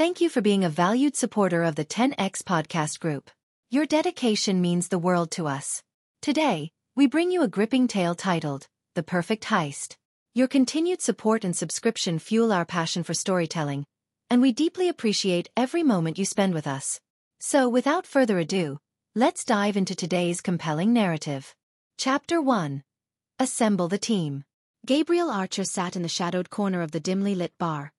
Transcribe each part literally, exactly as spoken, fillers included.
Thank you for being a valued supporter of the ten X Podcast Group. Your dedication means the world to us. Today, we bring you a gripping tale titled, The Perfect Heist. Your continued support and subscription fuel our passion for storytelling, and we deeply appreciate every moment you spend with us. So without further ado, let's dive into today's compelling narrative. Chapter one. Assemble the Team. Gabriel Archer sat in the shadowed corner of the dimly lit bar,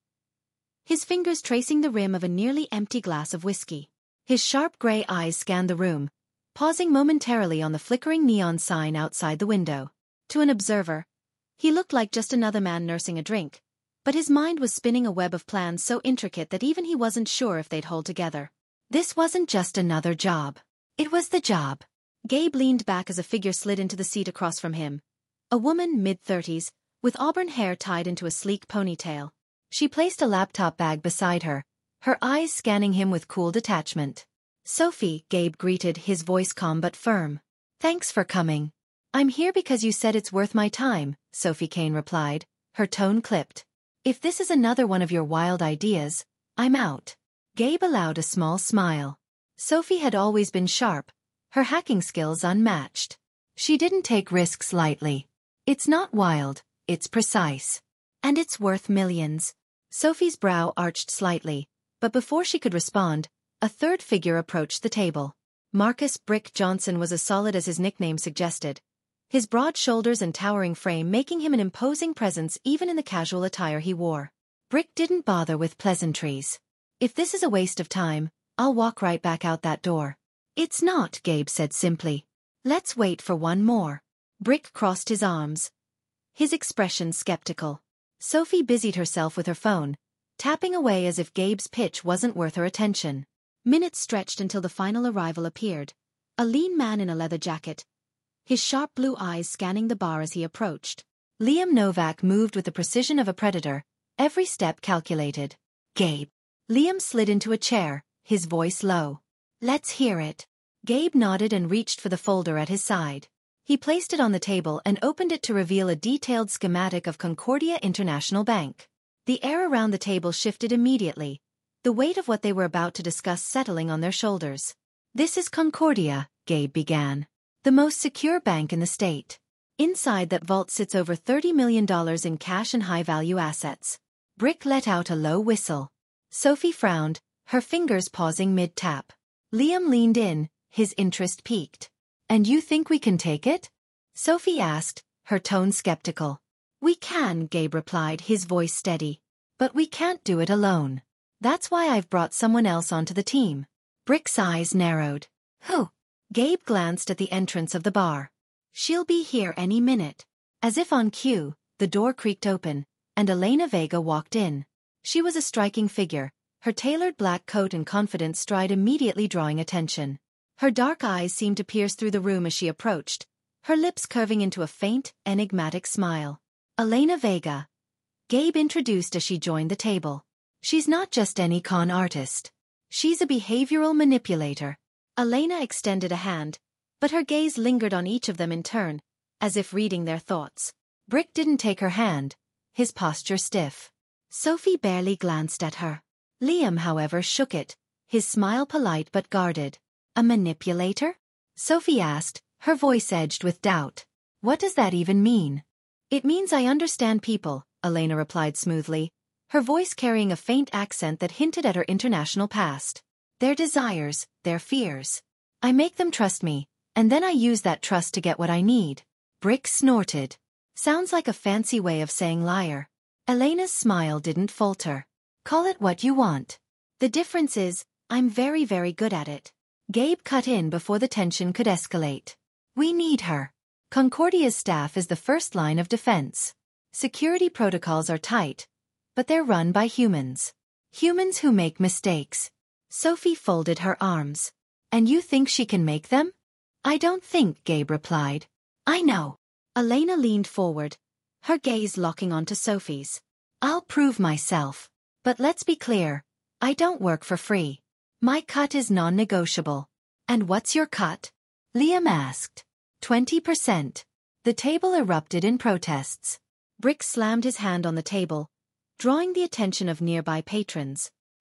his fingers tracing the rim of a nearly empty glass of whiskey. His sharp gray eyes scanned the room, pausing momentarily on the flickering neon sign outside the window. To an observer, he looked like just another man nursing a drink, but his mind was spinning a web of plans so intricate that even he wasn't sure if they'd hold together. This wasn't just another job. It was the job. Gabe leaned back as a figure slid into the seat across from him. A woman mid-thirties, with auburn hair tied into a sleek ponytail. She placed a laptop bag beside her, her eyes scanning him with cool detachment. "Sophie," Gabe greeted, his voice calm but firm. "Thanks for coming." "I'm here because you said it's worth my time," Sophie Kane replied, her tone clipped. "If this is another one of your wild ideas, I'm out." Gabe allowed a small smile. Sophie had always been sharp, her hacking skills unmatched. She didn't take risks lightly. "It's not wild, it's precise. And it's worth millions." Sophie's brow arched slightly, but before she could respond, a third figure approached the table. Marcus "Brick" Johnson was as solid as his nickname suggested, his broad shoulders and towering frame making him an imposing presence even in the casual attire he wore. Brick didn't bother with pleasantries. "If this is a waste of time, I'll walk right back out that door." "It's not," Gabe said simply. "Let's wait for one more." Brick crossed his arms, his expression skeptical. Sophie busied herself with her phone, tapping away as if Gabe's pitch wasn't worth her attention. Minutes stretched until the final arrival appeared, a lean man in a leather jacket, his sharp blue eyes scanning the bar as he approached. Liam Novak moved with the precision of a predator, every step calculated. "Gabe." Liam slid into a chair, his voice low. "Let's hear it." Gabe nodded and reached for the folder at his side. He placed it on the table and opened it to reveal a detailed schematic of Concordia International Bank. The air around the table shifted immediately, the weight of what they were about to discuss settling on their shoulders. "This is Concordia," Gabe began. "The most secure bank in the state. Inside that vault sits over thirty million dollars in cash and high-value assets." Brick let out a low whistle. Sophie frowned, her fingers pausing mid-tap. Liam leaned in, his interest piqued. "And you think we can take it?" Sophie asked, her tone skeptical. "We can," Gabe replied, his voice steady. "But we can't do it alone. That's why I've brought someone else onto the team." Brick's eyes narrowed. "Who?" Gabe glanced at the entrance of the bar. "She'll be here any minute." As if on cue, the door creaked open, and Elena Vega walked in. She was a striking figure, her tailored black coat and confident stride immediately drawing attention. Her dark eyes seemed to pierce through the room as she approached, her lips curving into a faint, enigmatic smile. "Elena Vega," Gabe introduced as she joined the table. "She's not just any con artist. She's a behavioral manipulator." Elena extended a hand, but her gaze lingered on each of them in turn, as if reading their thoughts. Brick didn't take her hand, his posture stiff. Sophie barely glanced at her. Liam, however, shook it, his smile polite but guarded. "A manipulator?" Sophie asked, her voice edged with doubt. "What does that even mean?" "It means I understand people," Elena replied smoothly, her voice carrying a faint accent that hinted at her international past. "Their desires, their fears. I make them trust me, and then I use that trust to get what I need." Brick snorted. "Sounds like a fancy way of saying liar." Elena's smile didn't falter. "Call it what you want. The difference is, I'm very very good at it." Gabe cut in before the tension could escalate. "We need her. Concordia's staff is the first line of defense. Security protocols are tight, but they're run by humans. Humans who make mistakes." Sophie folded her arms. "And you think she can make them?" "I don't think," Gabe replied. "I know." Elena leaned forward, her gaze locking onto Sophie's. "I'll prove myself. But let's be clear, I don't work for free. My cut is non-negotiable." "And what's your cut?" Liam asked. Twenty percent. The table erupted in protests. Brick slammed his hand on the table, drawing the attention of nearby patrons.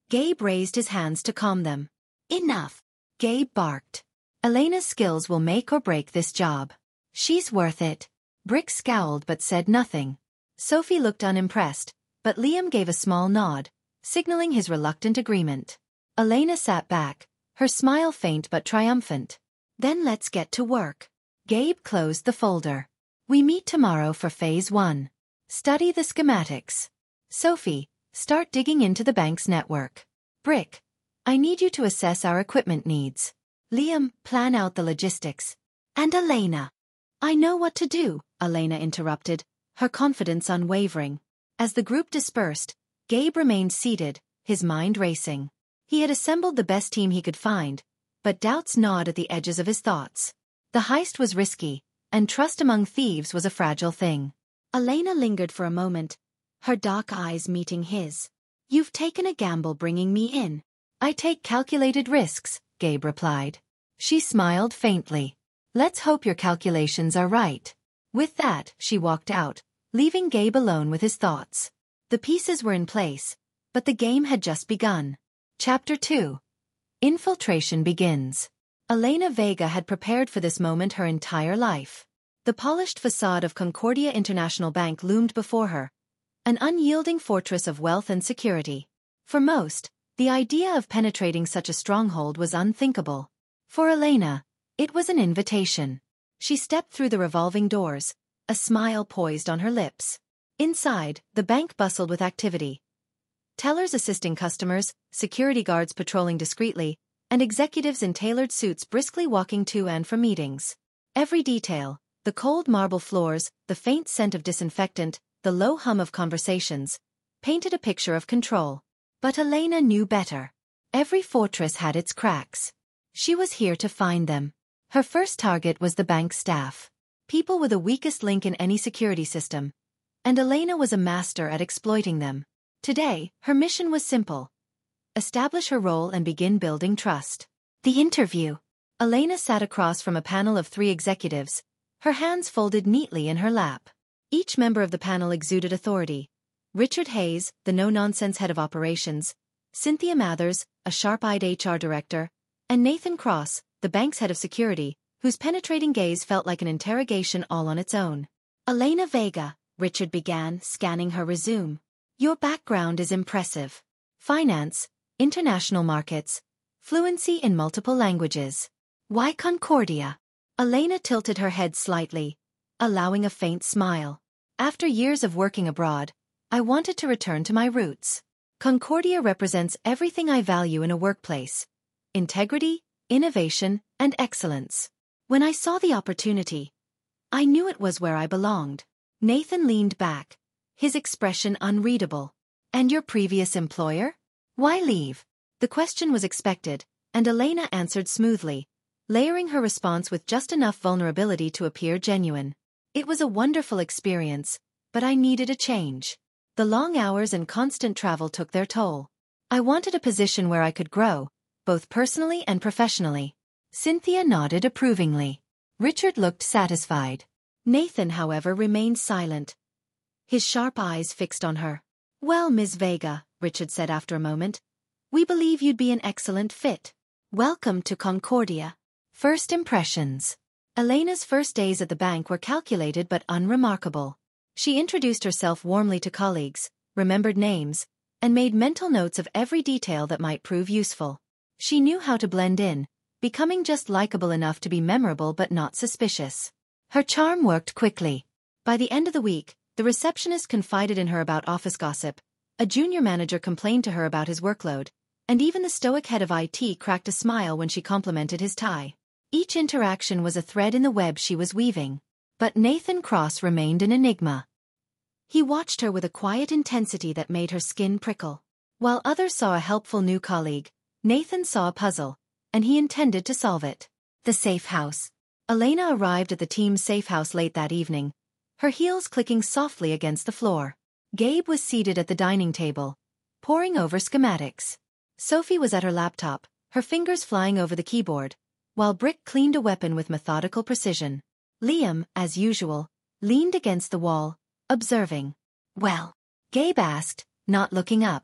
Gabe raised his hands to calm them. Enough, Gabe barked. Elena's skills will make or break this job. She's worth it. Brick scowled but said nothing. Sophie looked unimpressed, but Liam gave a small nod, signaling his reluctant agreement. Elena sat back, her smile faint but triumphant. Then let's get to work. Gabe closed the folder. We meet tomorrow for phase one. Study the schematics. Sophie, start digging into the bank's network. Brick, I need you to assess our equipment needs. Liam, plan out the logistics. And Elena. I know what to do, Elena interrupted, her confidence unwavering. As the group dispersed, Gabe remained seated, his mind racing. He had assembled the best team he could find, but doubts gnawed at the edges of his thoughts. The heist was risky, and trust among thieves was a fragile thing. Elena lingered for a moment, her dark eyes meeting his. You've taken a gamble bringing me in. I take calculated risks, Gabe replied. She smiled faintly. Let's hope your calculations are right. With that, she walked out, leaving Gabe alone with his thoughts. The pieces were in place, but the game had just begun. Chapter two. Infiltration begins. Elena Vega had prepared for this moment her entire life. The polished facade of Concordia International Bank loomed before her, an unyielding fortress of wealth and security. For most, the idea of penetrating such a stronghold was unthinkable. For Elena, it was an invitation. She stepped through the revolving doors, a smile poised on her lips. Inside, the bank bustled with activity. Tellers assisting customers, security guards patrolling discreetly, and executives in tailored suits briskly walking to and from meetings. Every detail, the cold marble floors, the faint scent of disinfectant, the low hum of conversations, painted a picture of control. But Elena knew better. Every fortress had its cracks. She was here to find them. Her first target was the bank staff. People were the weakest link in any security system, and Elena was a master at exploiting them. Today, her mission was simple. Establish her role and begin building trust. The interview. Elena sat across from a panel of three executives, her hands folded neatly in her lap. Each member of the panel exuded authority. Richard Hayes, the no-nonsense head of operations, Cynthia Mathers, a sharp-eyed H R director, and Nathan Cross, the bank's head of security, whose penetrating gaze felt like an interrogation all on its own. Elena Vega, Richard began, scanning her resume. Your background is impressive. Finance, international markets, fluency in multiple languages. Why Concordia? Elena tilted her head slightly, allowing a faint smile. After years of working abroad, I wanted to return to my roots. Concordia represents everything I value in a workplace: integrity, innovation, and excellence. When I saw the opportunity, I knew it was where I belonged. Nathan leaned back, his expression unreadable. And your previous employer? Why leave? The question was expected, and Elena answered smoothly, layering her response with just enough vulnerability to appear genuine. It was a wonderful experience, but I needed a change. The long hours and constant travel took their toll. I wanted a position where I could grow, both personally and professionally. Cynthia nodded approvingly. Richard looked satisfied. Nathan, however, remained silent, his sharp eyes fixed on her. Well, Miz Vega, Richard said after a moment, we believe you'd be an excellent fit. Welcome to Concordia. First impressions. Elena's first days at the bank were calculated but unremarkable. She introduced herself warmly to colleagues, remembered names, and made mental notes of every detail that might prove useful. She knew how to blend in, becoming just likable enough to be memorable but not suspicious. Her charm worked quickly. By the end of the week, the receptionist confided in her about office gossip, a junior manager complained to her about his workload, and even the stoic head of I T cracked a smile when she complimented his tie. Each interaction was a thread in the web she was weaving. But Nathan Cross remained an enigma. He watched her with a quiet intensity that made her skin prickle. While others saw a helpful new colleague, Nathan saw a puzzle, and he intended to solve it. The safe house. Elena arrived at the team's safe house late that evening, her heels clicking softly against the floor. Gabe was seated at the dining table, poring over schematics. Sophie was at her laptop, her fingers flying over the keyboard, while Brick cleaned a weapon with methodical precision. Liam, as usual, leaned against the wall, observing. Well? Gabe asked, not looking up.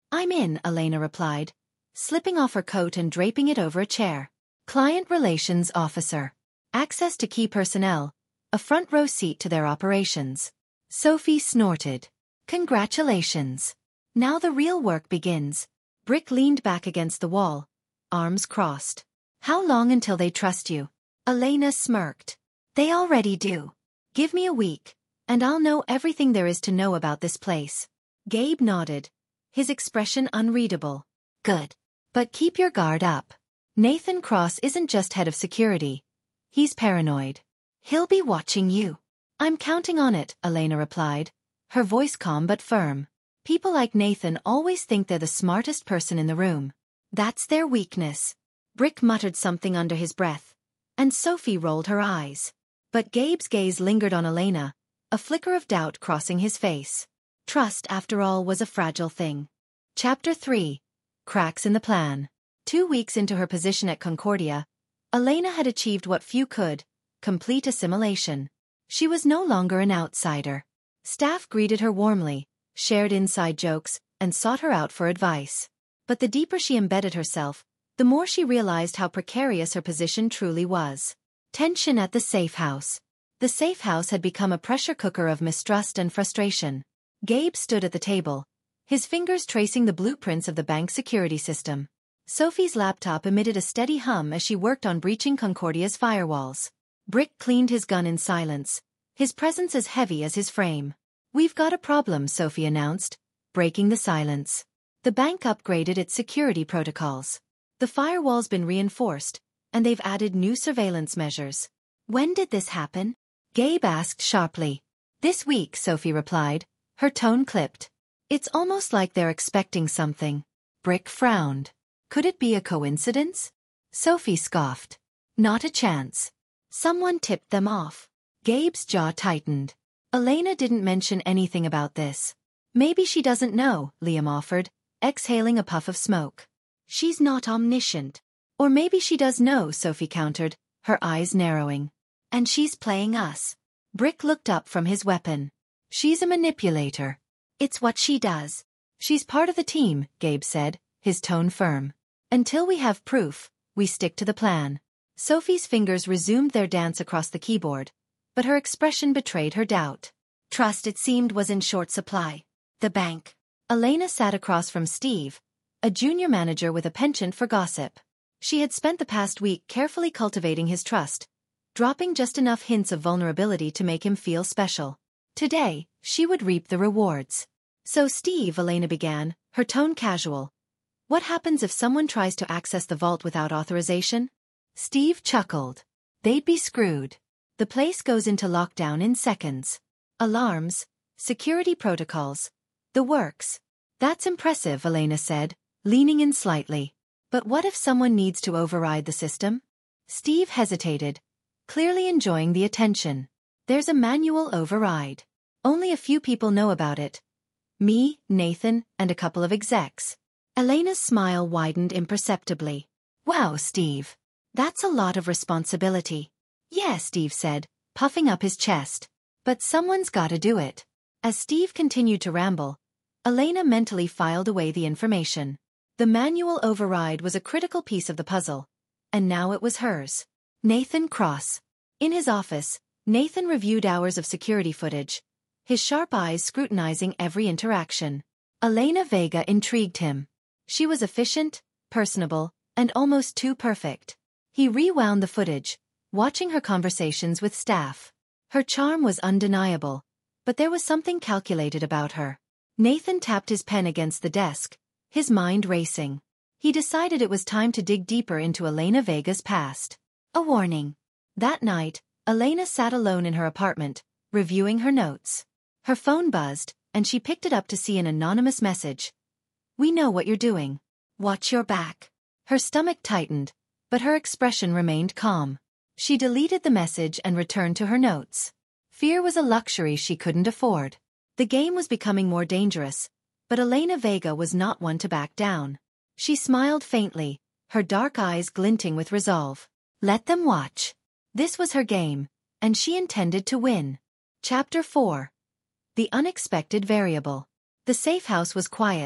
I'm in, Elena replied, slipping off her coat and draping it over a chair. Client Relations Officer. Access to key personnel. A front row seat to their operations. Sophie snorted. Congratulations. Now the real work begins. Brick leaned back against the wall, arms crossed. How long until they trust you? Elena smirked. They already do. Give me a week, and I'll know everything there is to know about this place. Gabe nodded, his expression unreadable. Good. But keep your guard up. Nathan Cross isn't just head of security. He's paranoid. He'll be watching you. I'm counting on it, Elena replied, her voice calm but firm. People like Nathan always think they're the smartest person in the room. That's their weakness. Brick muttered something under his breath, and Sophie rolled her eyes. But Gabe's gaze lingered on Elena, a flicker of doubt crossing his face. Trust, after all, was a fragile thing. Chapter three. Cracks in the Plan. Two weeks into her position at Concordia, Elena had achieved what few could, complete assimilation. She was no longer an outsider. Staff greeted her warmly, shared inside jokes, and sought her out for advice. But the deeper she embedded herself, the more she realized how precarious her position truly was. Tension at the safe house. The safe house had become a pressure cooker of mistrust and frustration. Gabe stood at the table, his fingers tracing the blueprints of the bank's security system. Sophie's laptop emitted a steady hum as she worked on breaching Concordia's firewalls. Brick cleaned his gun in silence, his presence as heavy as his frame. We've got a problem, Sophie announced, breaking the silence. The bank upgraded its security protocols. The firewall's been reinforced, and they've added new surveillance measures. When did this happen? Gabe asked sharply. This week, Sophie replied, her tone clipped. It's almost like they're expecting something. Brick frowned. Could it be a coincidence? Sophie scoffed. Not a chance. Someone tipped them off. Gabe's jaw tightened. Elena didn't mention anything about this. Maybe she doesn't know, Liam offered, exhaling a puff of smoke. She's not omniscient. Or maybe she does know, Sophie countered, her eyes narrowing. And she's playing us. Brick looked up from his weapon. She's a manipulator. It's what she does. She's part of the team, Gabe said, his tone firm. Until we have proof, we stick to the plan. Sophie's fingers resumed their dance across the keyboard, but her expression betrayed her doubt. Trust, it seemed, was in short supply. The bank. Elena sat across from Steve, a junior manager with a penchant for gossip. She had spent the past week carefully cultivating his trust, dropping just enough hints of vulnerability to make him feel special. Today, she would reap the rewards. So Steve, Elena began, her tone casual. What happens if someone tries to access the vault without authorization? Steve chuckled. They'd be screwed. The place goes into lockdown in seconds. Alarms, security protocols, the works. That's impressive, Elena said, leaning in slightly. But what if someone needs to override the system? Steve hesitated, clearly enjoying the attention. There's a manual override. Only a few people know about it. Me, Nathan, and a couple of execs. Elena's smile widened imperceptibly. Wow, Steve. That's a lot of responsibility. Yeah, Steve said, puffing up his chest. But someone's gotta do it. As Steve continued to ramble, Elena mentally filed away the information. The manual override was a critical piece of the puzzle, and now it was hers. Nathan Cross. In his office, Nathan reviewed hours of security footage, his sharp eyes scrutinizing every interaction. Elena Vega intrigued him. She was efficient, personable, and almost too perfect. He rewound the footage, watching her conversations with staff. Her charm was undeniable, but there was something calculated about her. Nathan tapped his pen against the desk, his mind racing. He decided it was time to dig deeper into Elena Vega's past. A warning. That night, Elena sat alone in her apartment, reviewing her notes. Her phone buzzed, and she picked it up to see an anonymous message. We know what you're doing. Watch your back. Her stomach tightened, but her expression remained calm. She deleted the message and returned to her notes. Fear was a luxury she couldn't afford. The game was becoming more dangerous, but Elena Vega was not one to back down. She smiled faintly, her dark eyes glinting with resolve. Let them watch. This was her game, and she intended to win. Chapter four. The Unexpected Variable. The safe house was quiet,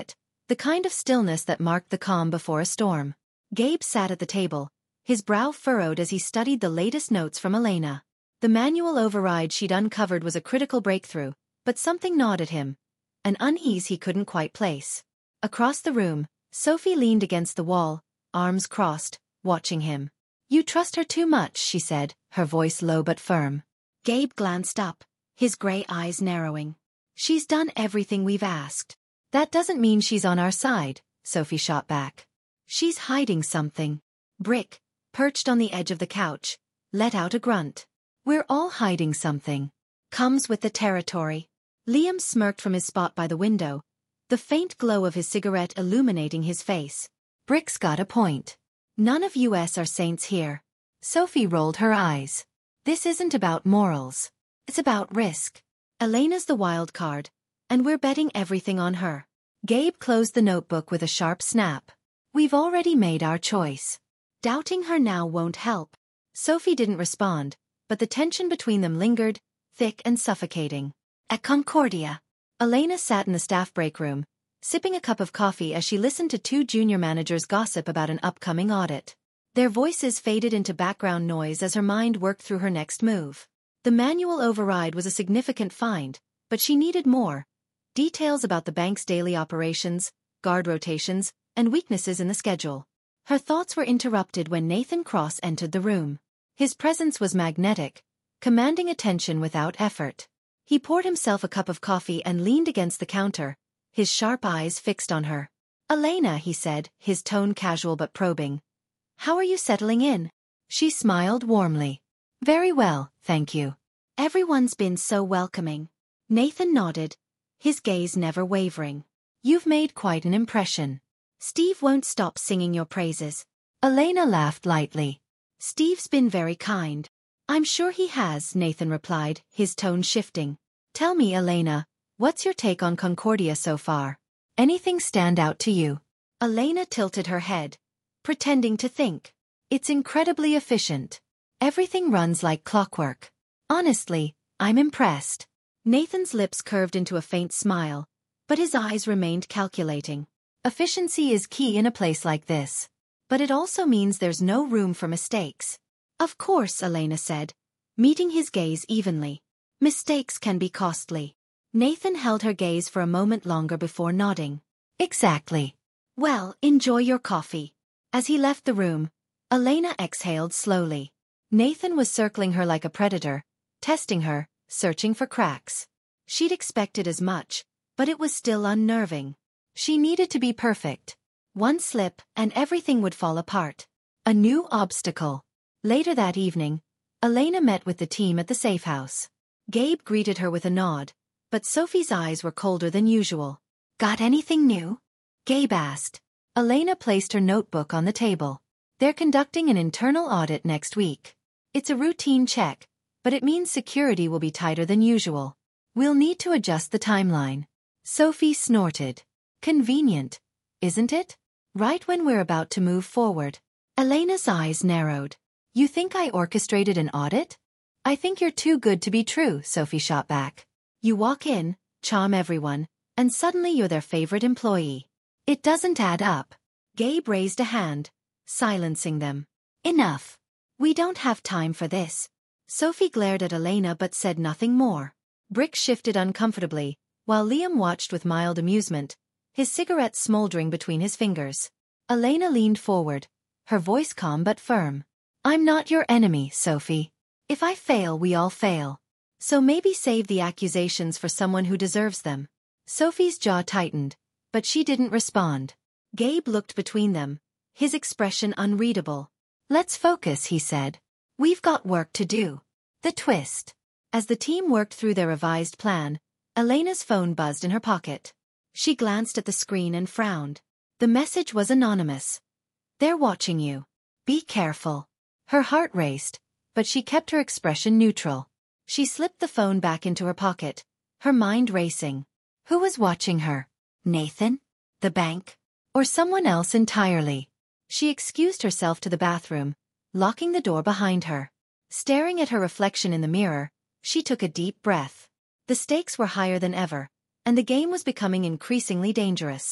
the kind of stillness that marked the calm before a storm. Gabe sat at the table, his brow furrowed as he studied the latest notes from Elena. The manual override she'd uncovered was a critical breakthrough, but something gnawed at him, an unease he couldn't quite place. Across the room, Sophie leaned against the wall, arms crossed, watching him. "You trust her too much," she said, her voice low but firm. Gabe glanced up, his gray eyes narrowing. "She's done everything we've asked." "That doesn't mean she's on our side," Sophie shot back. "She's hiding something." Brick, perched on the edge of the couch, let out a grunt. "We're all hiding something. Comes with the territory." Liam smirked from his spot by the window, the faint glow of his cigarette illuminating his face. "Brick's got a point. None of us are saints here." Sophie rolled her eyes. "This isn't about morals. It's about risk. Elena's the wild card, and we're betting everything on her." Gabe closed the notebook with a sharp snap. "We've already made our choice. Doubting her now won't help." Sophie didn't respond, but the tension between them lingered, thick and suffocating. At Concordia, Elena sat in the staff break room, sipping a cup of coffee as she listened to two junior managers gossip about an upcoming audit. Their voices faded into background noise as her mind worked through her next move. The manual override was a significant find, but she needed more. Details about the bank's daily operations, guard rotations, and weaknesses in the schedule. Her thoughts were interrupted when Nathan Cross entered the room. His presence was magnetic, commanding attention without effort. He poured himself a cup of coffee and leaned against the counter, his sharp eyes fixed on her. "Elena," he said, his tone casual but probing. "How are you settling in?" She smiled warmly. "Very well, thank you. Everyone's been so welcoming." Nathan nodded, his gaze never wavering. "You've made quite an impression. Steve won't stop singing your praises." Elena laughed lightly. "Steve's been very kind." "I'm sure he has," Nathan replied, his tone shifting. "Tell me, Elena, what's your take on Concordia so far? Anything stand out to you?" Elena tilted her head, pretending to think. "It's incredibly efficient. Everything runs like clockwork. Honestly, I'm impressed." Nathan's lips curved into a faint smile, but his eyes remained calculating. "Efficiency is key in a place like this. But it also means there's no room for mistakes." "Of course," Elena said, meeting his gaze evenly. "Mistakes can be costly." Nathan held her gaze for a moment longer before nodding. "Exactly. Well, enjoy your coffee." As he left the room, Elena exhaled slowly. Nathan was circling her like a predator, testing her, searching for cracks. She'd expected as much, but it was still unnerving. She needed to be perfect. One slip, and everything would fall apart. A new obstacle. Later that evening, Elena met with the team at the safe house. Gabe greeted her with a nod, but Sophie's eyes were colder than usual. "Got anything new?" Gabe asked. Elena placed her notebook on the table. "They're conducting an internal audit next week. It's a routine check, but it means security will be tighter than usual. We'll need to adjust the timeline." Sophie snorted. "Convenient, isn't it? Right when we're about to move forward." Elena's eyes narrowed. "You think I orchestrated an audit?" "I think you're too good to be true," Sophie shot back. "You walk in, charm everyone, and suddenly you're their favorite employee. It doesn't add up." Gabe raised a hand, silencing them. "Enough. We don't have time for this." Sophie glared at Elena but said nothing more. Brick shifted uncomfortably, while Liam watched with mild amusement, his cigarette smoldering between his fingers. Elena leaned forward, her voice calm but firm. "I'm not your enemy, Sophie. If I fail, we all fail. So maybe save the accusations for someone who deserves them." Sophie's jaw tightened, but she didn't respond. Gabe looked between them, his expression unreadable. "Let's focus," he said. "We've got work to do." The twist. As the team worked through their revised plan, Elena's phone buzzed in her pocket. She glanced at the screen and frowned. The message was anonymous. "They're watching you. Be careful." Her heart raced, but she kept her expression neutral. She slipped the phone back into her pocket, her mind racing. Who was watching her? Nathan? The bank? Or someone else entirely? She excused herself to the bathroom, locking the door behind her. Staring at her reflection in the mirror, she took a deep breath. The stakes were higher than ever, and the game was becoming increasingly dangerous.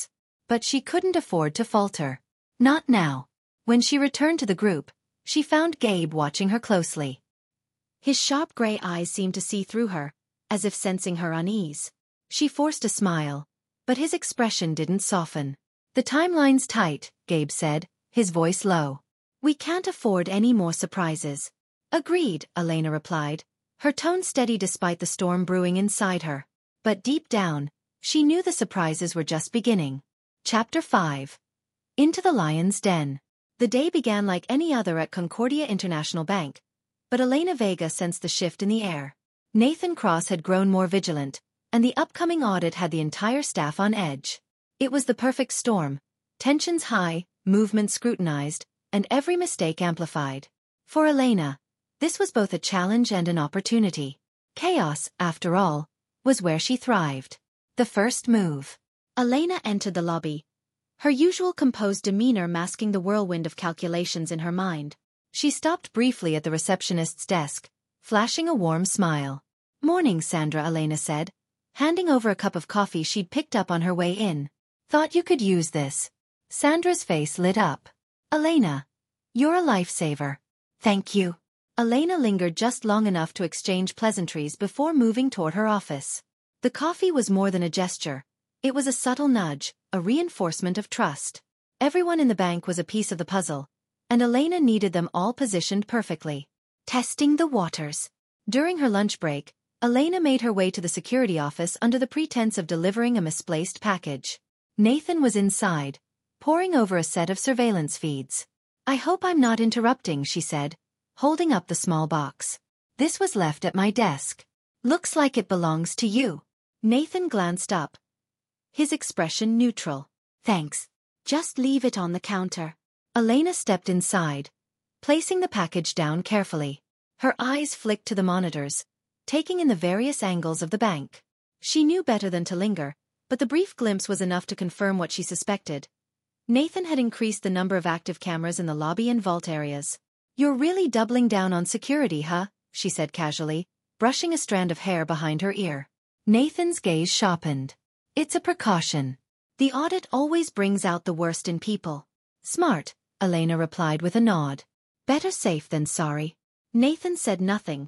But she couldn't afford to falter. Not now. When she returned to the group, she found Gabe watching her closely. His sharp gray eyes seemed to see through her, as if sensing her unease. She forced a smile, but his expression didn't soften. "The timeline's tight," Gabe said, his voice low. "We can't afford any more surprises." "Agreed," Elena replied, her tone steady despite the storm brewing inside her. But deep down, she knew the surprises were just beginning. Chapter five. Into the Lion's Den. The day began like any other at Concordia International Bank, but Elena Vega sensed the shift in the air. Nathan Cross had grown more vigilant, and the upcoming audit had the entire staff on edge. It was the perfect storm, tensions high, movement scrutinized, and every mistake amplified. For Elena, this was both a challenge and an opportunity. Chaos, after all, was where she thrived. The first move. Elena entered the lobby, her usual composed demeanor masking the whirlwind of calculations in her mind. She stopped briefly at the receptionist's desk, flashing a warm smile. "Morning, Sandra," Elena said, handing over a cup of coffee she'd picked up on her way in. "Thought you could use this." Sandra's face lit up. "Elena, you're a lifesaver." "Thank you." Elena lingered just long enough to exchange pleasantries before moving toward her office. The coffee was more than a gesture. It was a subtle nudge, a reinforcement of trust. Everyone in the bank was a piece of the puzzle, and Elena needed them all positioned perfectly. Testing the waters. During her lunch break, Elena made her way to the security office under the pretense of delivering a misplaced package. Nathan was inside, poring over a set of surveillance feeds. "I hope I'm not interrupting," she said, holding up the small box. "This was left at my desk. Looks like it belongs to you." Nathan glanced up, his expression neutral. "Thanks. Just leave it on the counter." Elena stepped inside, placing the package down carefully. Her eyes flicked to the monitors, taking in the various angles of the bank. She knew better than to linger, but the brief glimpse was enough to confirm what she suspected. Nathan had increased the number of active cameras in the lobby and vault areas. "You're really doubling down on security, huh?" she said casually, brushing a strand of hair behind her ear. Nathan's gaze sharpened. "It's a precaution. The audit always brings out the worst in people." "Smart," Elena replied with a nod. "Better safe than sorry." Nathan said nothing,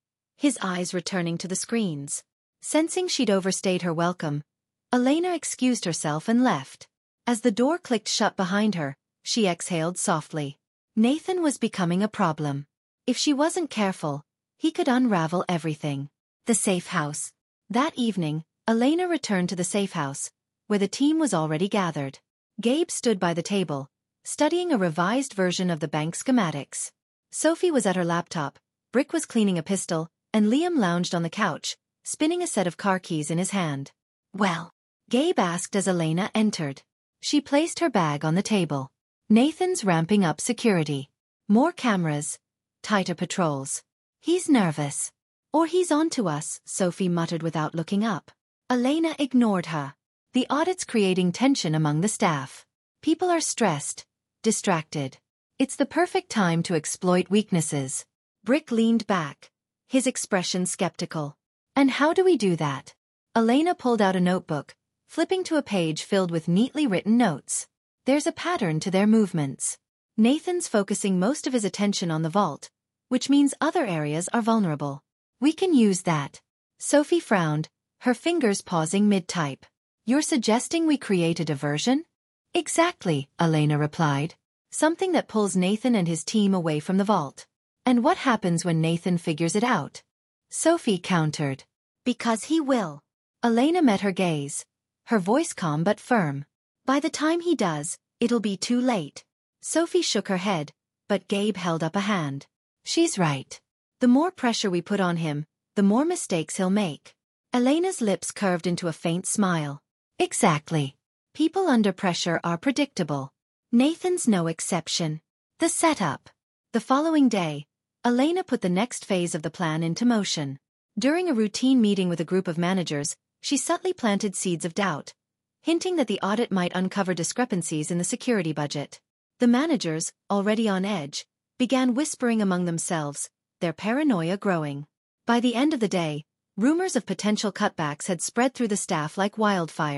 his eyes returning to the screens. Sensing she'd overstayed her welcome, Elena excused herself and left. As the door clicked shut behind her, she exhaled softly. Nathan was becoming a problem. If she wasn't careful, he could unravel everything. The safe house. That evening, Elena returned to the safe house, where the team was already gathered. Gabe stood by the table, studying a revised version of the bank schematics. Sophie was at her laptop, Brick was cleaning a pistol, and Liam lounged on the couch, spinning a set of car keys in his hand. "Well?" Gabe asked as Elena entered. She placed her bag on the table. "Nathan's ramping up security. More cameras, tighter patrols. He's nervous. Or he's on to us," Sophie muttered without looking up. Elena ignored her. "The audit's creating tension among the staff. People are stressed, distracted. It's the perfect time to exploit weaknesses." Brick leaned back, his expression skeptical. "And how do we do that?" Elena pulled out a notebook, flipping to a page filled with neatly written notes. "There's a pattern to their movements. Nathan's focusing most of his attention on the vault, which means other areas are vulnerable. We can use that." Sophie frowned, her fingers pausing mid-type. "You're suggesting we create a diversion?" "Exactly," Elena replied. "Something that pulls Nathan and his team away from the vault." "And what happens when Nathan figures it out?" Sophie countered. "Because he will." Elena met her gaze, her voice calm but firm. "By the time he does, it'll be too late." Sophie shook her head, but Gabe held up a hand. "She's right. The more pressure we put on him, the more mistakes he'll make." Elena's lips curved into a faint smile. "Exactly. People under pressure are predictable. Nathan's no exception." The setup. The following day, Elena put the next phase of the plan into motion. During a routine meeting with a group of managers, she subtly planted seeds of doubt, hinting that the audit might uncover discrepancies in the security budget. The managers, already on edge, began whispering among themselves, their paranoia growing. By the end of the day, rumors of potential cutbacks had spread through the staff like wildfire.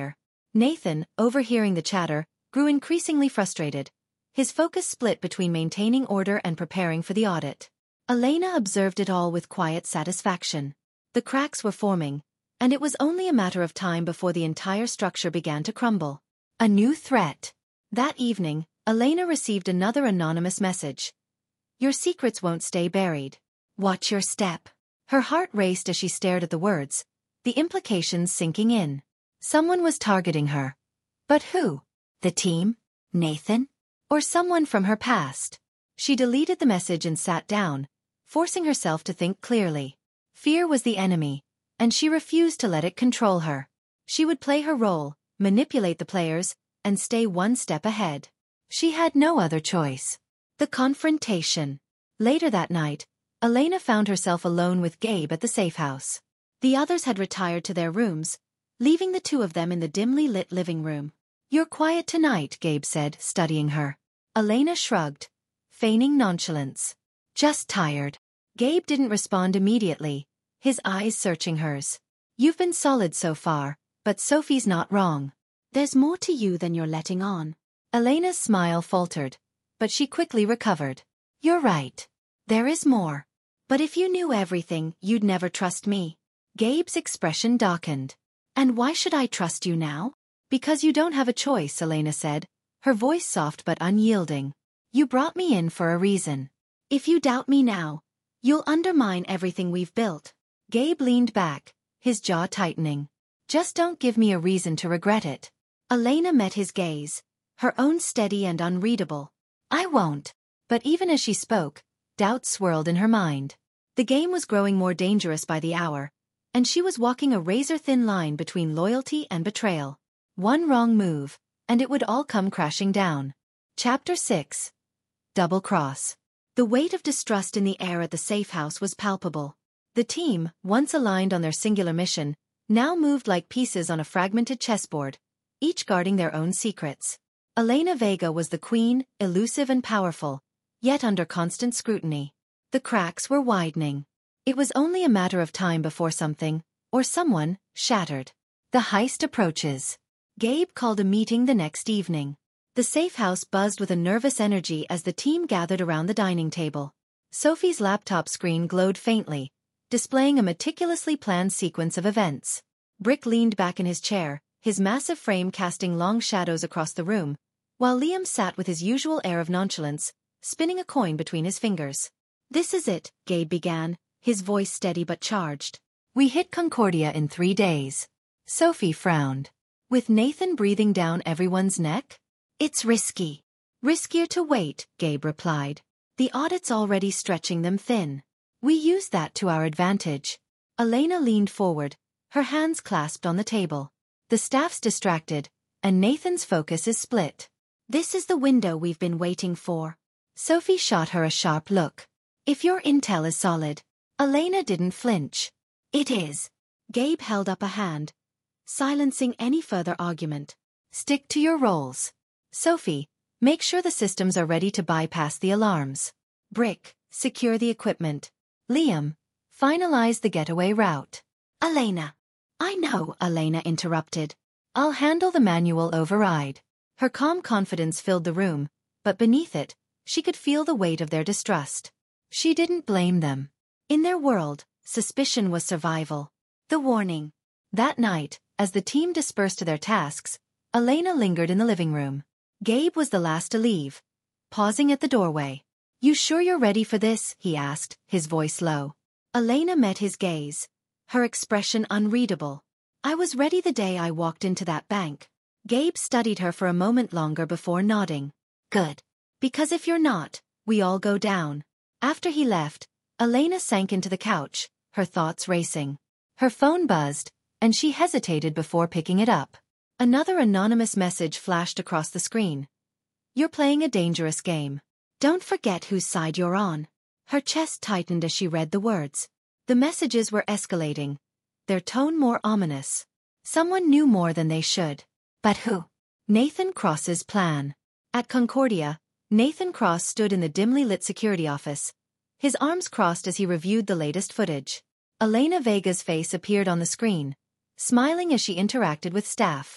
Nathan, overhearing the chatter, grew increasingly frustrated. His focus split between maintaining order and preparing for the audit. Elena observed it all with quiet satisfaction. The cracks were forming, and it was only a matter of time before the entire structure began to crumble. A new threat. That evening, Elena received another anonymous message. Your secrets won't stay buried. Watch your step. Her heart raced as she stared at the words, the implications sinking in. Someone was targeting her. But who? The team? Nathan? Or someone from her past? She deleted the message and sat down, forcing herself to think clearly. Fear was the enemy, and she refused to let it control her. She would play her role, manipulate the players, and stay one step ahead. She had no other choice. The confrontation. Later that night, Elena found herself alone with Gabe at the safe house. The others had retired to their rooms, leaving the two of them in the dimly lit living room. You're quiet tonight, Gabe said, studying her. Elena shrugged, feigning nonchalance. Just tired. Gabe didn't respond immediately, his eyes searching hers. You've been solid so far, but Sophie's not wrong. There's more to you than you're letting on. Elena's smile faltered, but she quickly recovered. You're right. There is more. But if you knew everything, you'd never trust me. Gabe's expression darkened. And why should I trust you now? Because you don't have a choice, Elena said, her voice soft but unyielding. You brought me in for a reason. If you doubt me now, you'll undermine everything we've built. Gabe leaned back, his jaw tightening. Just don't give me a reason to regret it. Elena met his gaze, her own steady and unreadable. I won't. But even as she spoke, doubt swirled in her mind. The game was growing more dangerous by the hour, and she was walking a razor-thin line between loyalty and betrayal. One wrong move, and it would all come crashing down. Chapter six. Double Cross. The weight of distrust in the air at the safe house was palpable. The team, once aligned on their singular mission, now moved like pieces on a fragmented chessboard, each guarding their own secrets. Elena Vega was the queen, elusive and powerful, yet under constant scrutiny. The cracks were widening. It was only a matter of time before something, or someone, shattered. The heist approaches. Gabe called a meeting the next evening. The safe house buzzed with a nervous energy as the team gathered around the dining table. Sophie's laptop screen glowed faintly, displaying a meticulously planned sequence of events. Brick leaned back in his chair, his massive frame casting long shadows across the room, while Liam sat with his usual air of nonchalance, spinning a coin between his fingers. This is it, Gabe began, his voice steady but charged. We hit Concordia in three days. Sophie frowned. With Nathan breathing down everyone's neck? It's risky. Riskier to wait, Gabe replied. The audit's already stretching them thin. We use that to our advantage. Elena leaned forward, her hands clasped on the table. The staff's distracted, and Nathan's focus is split. This is the window we've been waiting for. Sophie shot her a sharp look. If your intel is solid. Elena didn't flinch. It is. Gabe held up a hand, silencing any further argument. Stick to your roles. Sophie, make sure the systems are ready to bypass the alarms. Brick, secure the equipment. Liam, finalize the getaway route. Elena. I know, Elena interrupted. I'll handle the manual override. Her calm confidence filled the room, but beneath it, she could feel the weight of their distrust. She didn't blame them. In their world, suspicion was survival. The warning. That night, as the team dispersed to their tasks, Elena lingered in the living room. Gabe was the last to leave, pausing at the doorway. You sure you're ready for this? He asked, his voice low. Elena met his gaze, her expression unreadable. I was ready the day I walked into that bank. Gabe studied her for a moment longer before nodding. Good. Because if you're not, we all go down. After he left, Elena sank into the couch, her thoughts racing. Her phone buzzed, and she hesitated before picking it up. Another anonymous message flashed across the screen. You're playing a dangerous game. Don't forget whose side you're on. Her chest tightened as she read the words. The messages were escalating, their tone more ominous. Someone knew more than they should. But who? Nathan Cross's plan. At Concordia, Nathan Cross stood in the dimly lit security office, his arms crossed as he reviewed the latest footage. Elena Vega's face appeared on the screen, smiling as she interacted with staff.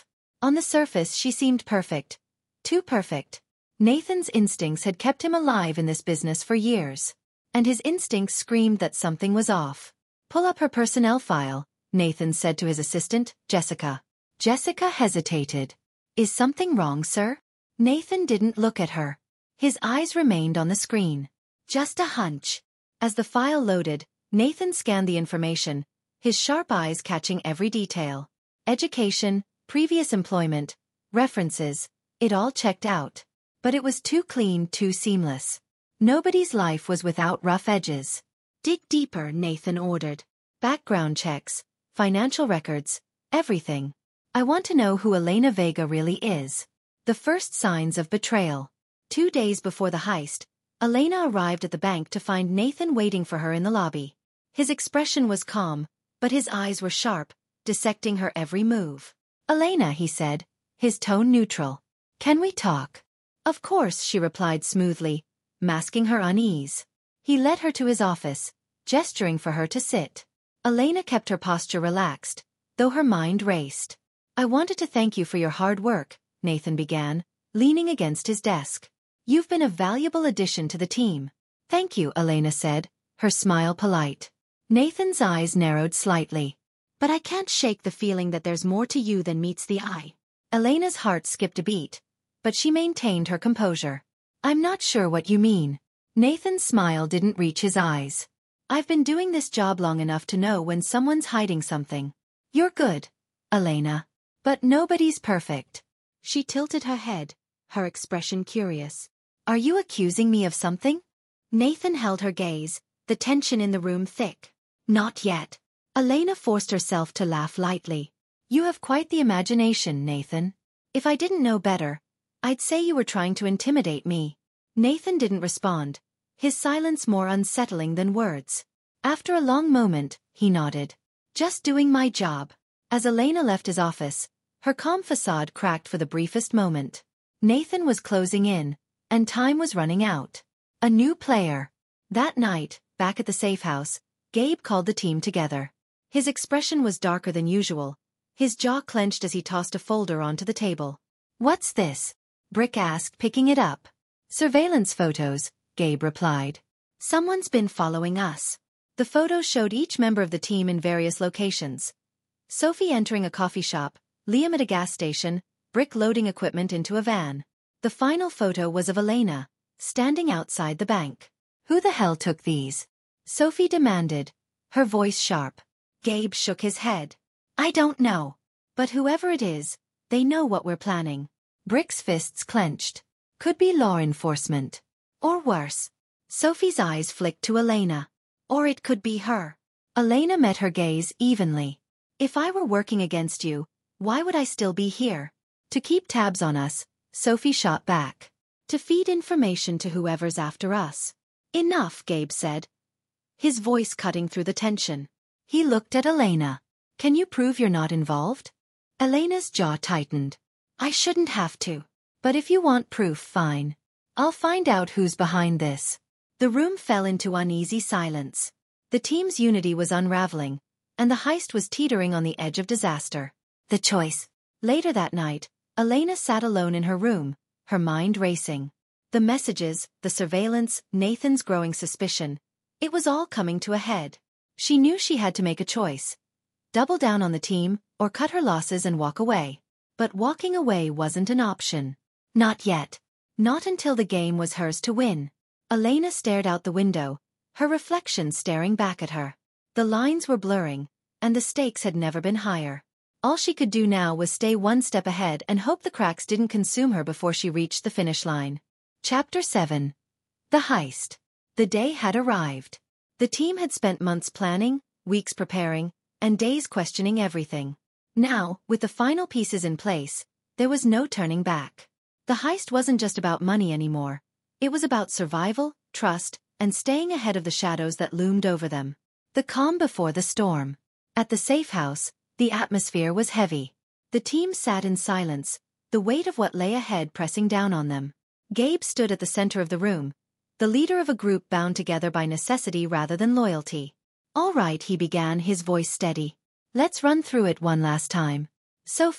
On the surface she seemed perfect. Too perfect. Nathan's instincts had kept him alive in this business for years. And his instincts screamed that something was off. "Pull up her personnel file," Nathan said to his assistant, Jessica. Jessica hesitated. "Is something wrong, sir?" Nathan didn't look at her. His eyes remained on the screen. "Just a hunch." As the file loaded, Nathan scanned the information, his sharp eyes catching every detail. Education, previous employment, references, it all checked out. But it was too clean, too seamless. Nobody's life was without rough edges. "Dig deeper," Nathan ordered. "Background checks, financial records, everything. I want to know who Elena Vega really is." The first signs of betrayal. Two days before the heist, Elena arrived at the bank to find Nathan waiting for her in the lobby. His expression was calm, but his eyes were sharp, dissecting her every move. "Elena," he said, his tone neutral. "Can we talk?" "Of course," she replied smoothly, masking her unease. He led her to his office, gesturing for her to sit. Elena kept her posture relaxed, though her mind raced. "I wanted to thank you for your hard work," Nathan began, leaning against his desk. "You've been a valuable addition to the team." "Thank you," Elena said, her smile polite. Nathan's eyes narrowed slightly. "But I can't shake the feeling that there's more to you than meets the eye." Elena's heart skipped a beat, but she maintained her composure. "I'm not sure what you mean." Nathan's smile didn't reach his eyes. "I've been doing this job long enough to know when someone's hiding something. You're good, Elena. But nobody's perfect." She tilted her head, her expression curious. "Are you accusing me of something?" Nathan held her gaze, the tension in the room thick. "Not yet." Elena forced herself to laugh lightly. "You have quite the imagination, Nathan. If I didn't know better, I'd say you were trying to intimidate me." Nathan didn't respond, his silence more unsettling than words. After a long moment, he nodded. "Just doing my job." As Elena left his office, her calm facade cracked for the briefest moment. Nathan was closing in, and time was running out. A new player. That night, back at the safe house, Gabe called the team together. His expression was darker than usual, his jaw clenched as he tossed a folder onto the table. "What's this?" Brick asked, picking it up. "Surveillance photos," Gabe replied. "Someone's been following us." The photos showed each member of the team in various locations. Sophie entering a coffee shop, Liam at a gas station, Brick loading equipment into a van. The final photo was of Elena, standing outside the bank. "Who the hell took these?" Sophie demanded, her voice sharp. Gabe shook his head. "I don't know. But whoever it is, they know what we're planning." Brick's fists clenched. "Could be law enforcement. Or worse." Sophie's eyes flicked to Elena. "Or it could be her." Elena met her gaze evenly. "If I were working against you, why would I still be here?" "To keep tabs on us," Sophie shot back. "To feed information to whoever's after us." "Enough," Gabe said, his voice cutting through the tension. He looked at Elena. "Can you prove you're not involved?" Elena's jaw tightened. "I shouldn't have to. But if you want proof, fine. I'll find out who's behind this." The room fell into uneasy silence. The team's unity was unraveling, and the heist was teetering on the edge of disaster. The choice. Later that night, Elena sat alone in her room, her mind racing. The messages, the surveillance, Nathan's growing suspicion. It was all coming to a head. She knew she had to make a choice. Double down on the team, or cut her losses and walk away. But walking away wasn't an option. Not yet. Not until the game was hers to win. Elena stared out the window, her reflection staring back at her. The lines were blurring, and the stakes had never been higher. All she could do now was stay one step ahead and hope the cracks didn't consume her before she reached the finish line. Chapter seven. The Heist. The day had arrived. The team had spent months planning, weeks preparing, and days questioning everything. Now, with the final pieces in place, there was no turning back. The heist wasn't just about money anymore. It was about survival, trust, and staying ahead of the shadows that loomed over them. The calm before the storm. At the safe house, the atmosphere was heavy. The team sat in silence, the weight of what lay ahead pressing down on them. Gabe stood at the center of the room, the leader of a group bound together by necessity rather than loyalty. "All right," he began, his voice steady. "Let's run through it one last time." Sophie,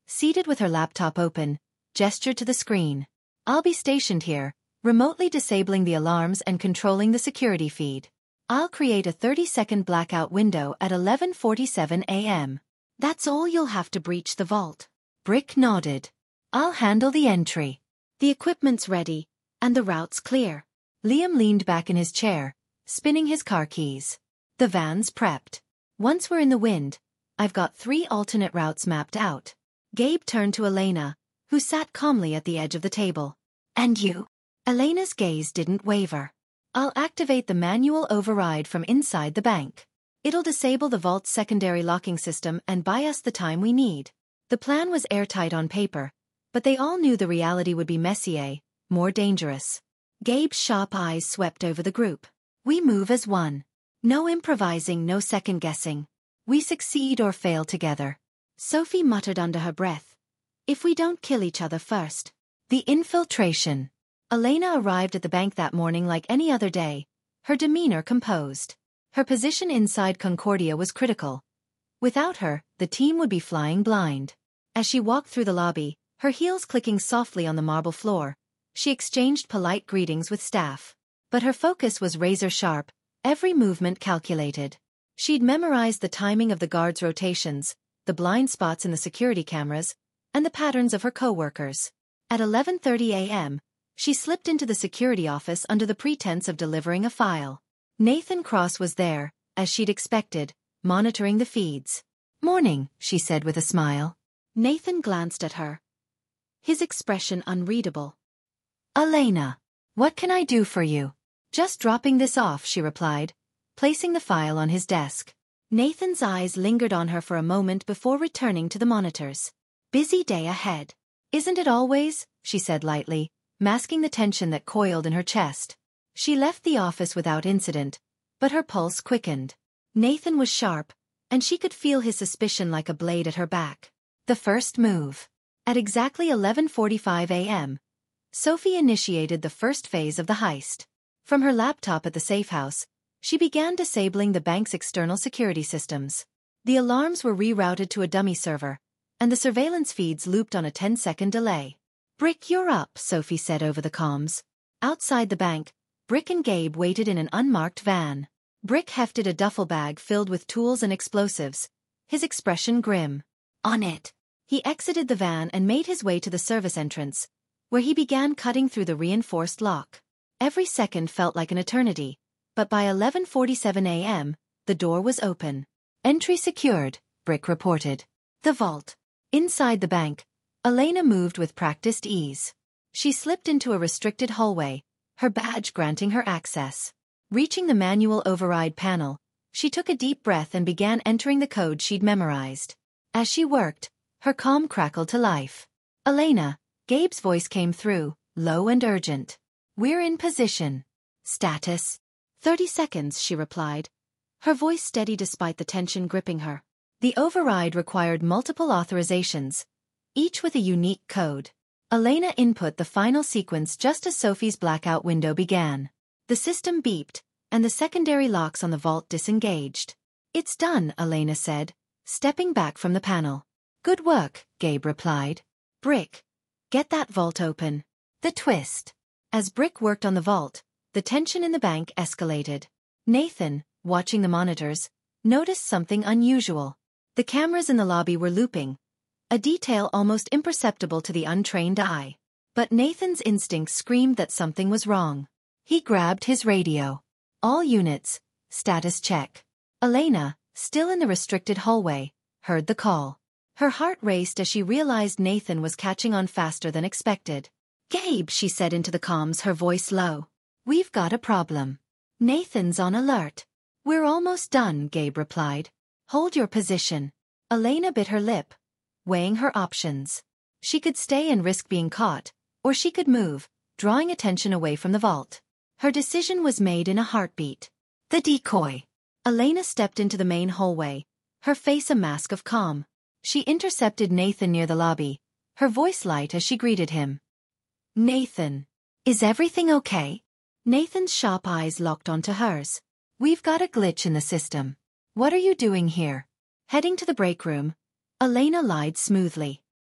seated with her laptop open, gestured to the screen. I'll be stationed here, remotely disabling the alarms and controlling the security feed. I'll create a thirty-second blackout window at eleven forty-seven a m That's all you'll have to breach the vault. Brick nodded. I'll handle the entry. The equipment's ready, and the route's clear. Liam leaned back in his chair, spinning his car keys. The van's prepped. Once we're in the wind, I've got three alternate routes mapped out. Gabe turned to Elena, who sat calmly at the edge of the table. And you? Elena's gaze didn't waver. I'll activate the manual override from inside the bank. It'll disable the vault's secondary locking system and buy us the time we need. The plan was airtight on paper, but they all knew the reality would be messier, more dangerous. Gabe's sharp eyes swept over the group. We move as one. No improvising, no second-guessing. We succeed or fail together. Sophie muttered under her breath. If we don't kill each other first. The infiltration. Elena arrived at the bank that morning like any other day, her demeanor composed. Her position inside Concordia was critical. Without her, the team would be flying blind. As she walked through the lobby, her heels clicking softly on the marble floor, she exchanged polite greetings with staff. But her focus was razor-sharp, every movement calculated. She'd memorized the timing of the guards' rotations, the blind spots in the security cameras, and the patterns of her co-workers. At eleven thirty a m, she slipped into the security office under the pretense of delivering a file. Nathan Cross was there, as she'd expected, monitoring the feeds. Morning, she said with a smile. Nathan glanced at her, his expression unreadable. Elena, what can I do for you? Just dropping this off, she replied, placing the file on his desk. Nathan's eyes lingered on her for a moment before returning to the monitors. Busy day ahead. Isn't it always? She said lightly, masking the tension that coiled in her chest. She left the office without incident, but her pulse quickened. Nathan was sharp, and she could feel his suspicion like a blade at her back. The first move. At exactly eleven forty-five a m, Sophie initiated the first phase of the heist. From her laptop at the safe house, she began disabling the bank's external security systems. The alarms were rerouted to a dummy server, and the surveillance feeds looped on a ten-second delay. Brick, you're up, Sophie said over the comms. Outside the bank, Brick and Gabe waited in an unmarked van. Brick hefted a duffel bag filled with tools and explosives, his expression grim. On it. He exited the van and made his way to the service entrance, where he began cutting through the reinforced lock. Every second felt like an eternity, but by eleven forty-seven a m, the door was open. Entry secured, Brick reported. The vault. Inside the bank, Elena moved with practiced ease. She slipped into a restricted hallway, her badge granting her access. Reaching the manual override panel, she took a deep breath and began entering the code she'd memorized. As she worked, her calm crackled to life. Elena, Gabe's voice came through, low and urgent. We're in position. Status. Thirty seconds, she replied, her voice steady despite the tension gripping her. The override required multiple authorizations, each with a unique code. Elena input the final sequence just as Sophie's blackout window began. The system beeped, and the secondary locks on the vault disengaged. It's done, Elena said, stepping back from the panel. Good work, Gabe replied. Brick, get that vault open. The twist. As Brick worked on the vault, the tension in the bank escalated. Nathan, watching the monitors, noticed something unusual. The cameras in the lobby were looping, a detail almost imperceptible to the untrained eye. But Nathan's instincts screamed that something was wrong. He grabbed his radio. All units, status check. Elena, still in the restricted hallway, heard the call. Her heart raced as she realized Nathan was catching on faster than expected. Gabe, she said into the comms, her voice low. We've got a problem. Nathan's on alert. We're almost done, Gabe replied. Hold your position. Elena bit her lip, weighing her options. She could stay and risk being caught, or she could move, drawing attention away from the vault. Her decision was made in a heartbeat. The decoy. Elena stepped into the main hallway, her face a mask of calm. She intercepted Nathan near the lobby, her voice light as she greeted him. Nathan. Is everything okay? Nathan's sharp eyes locked onto hers. We've got a glitch in the system. What are you doing here? Heading to the break room, Elena lied smoothly.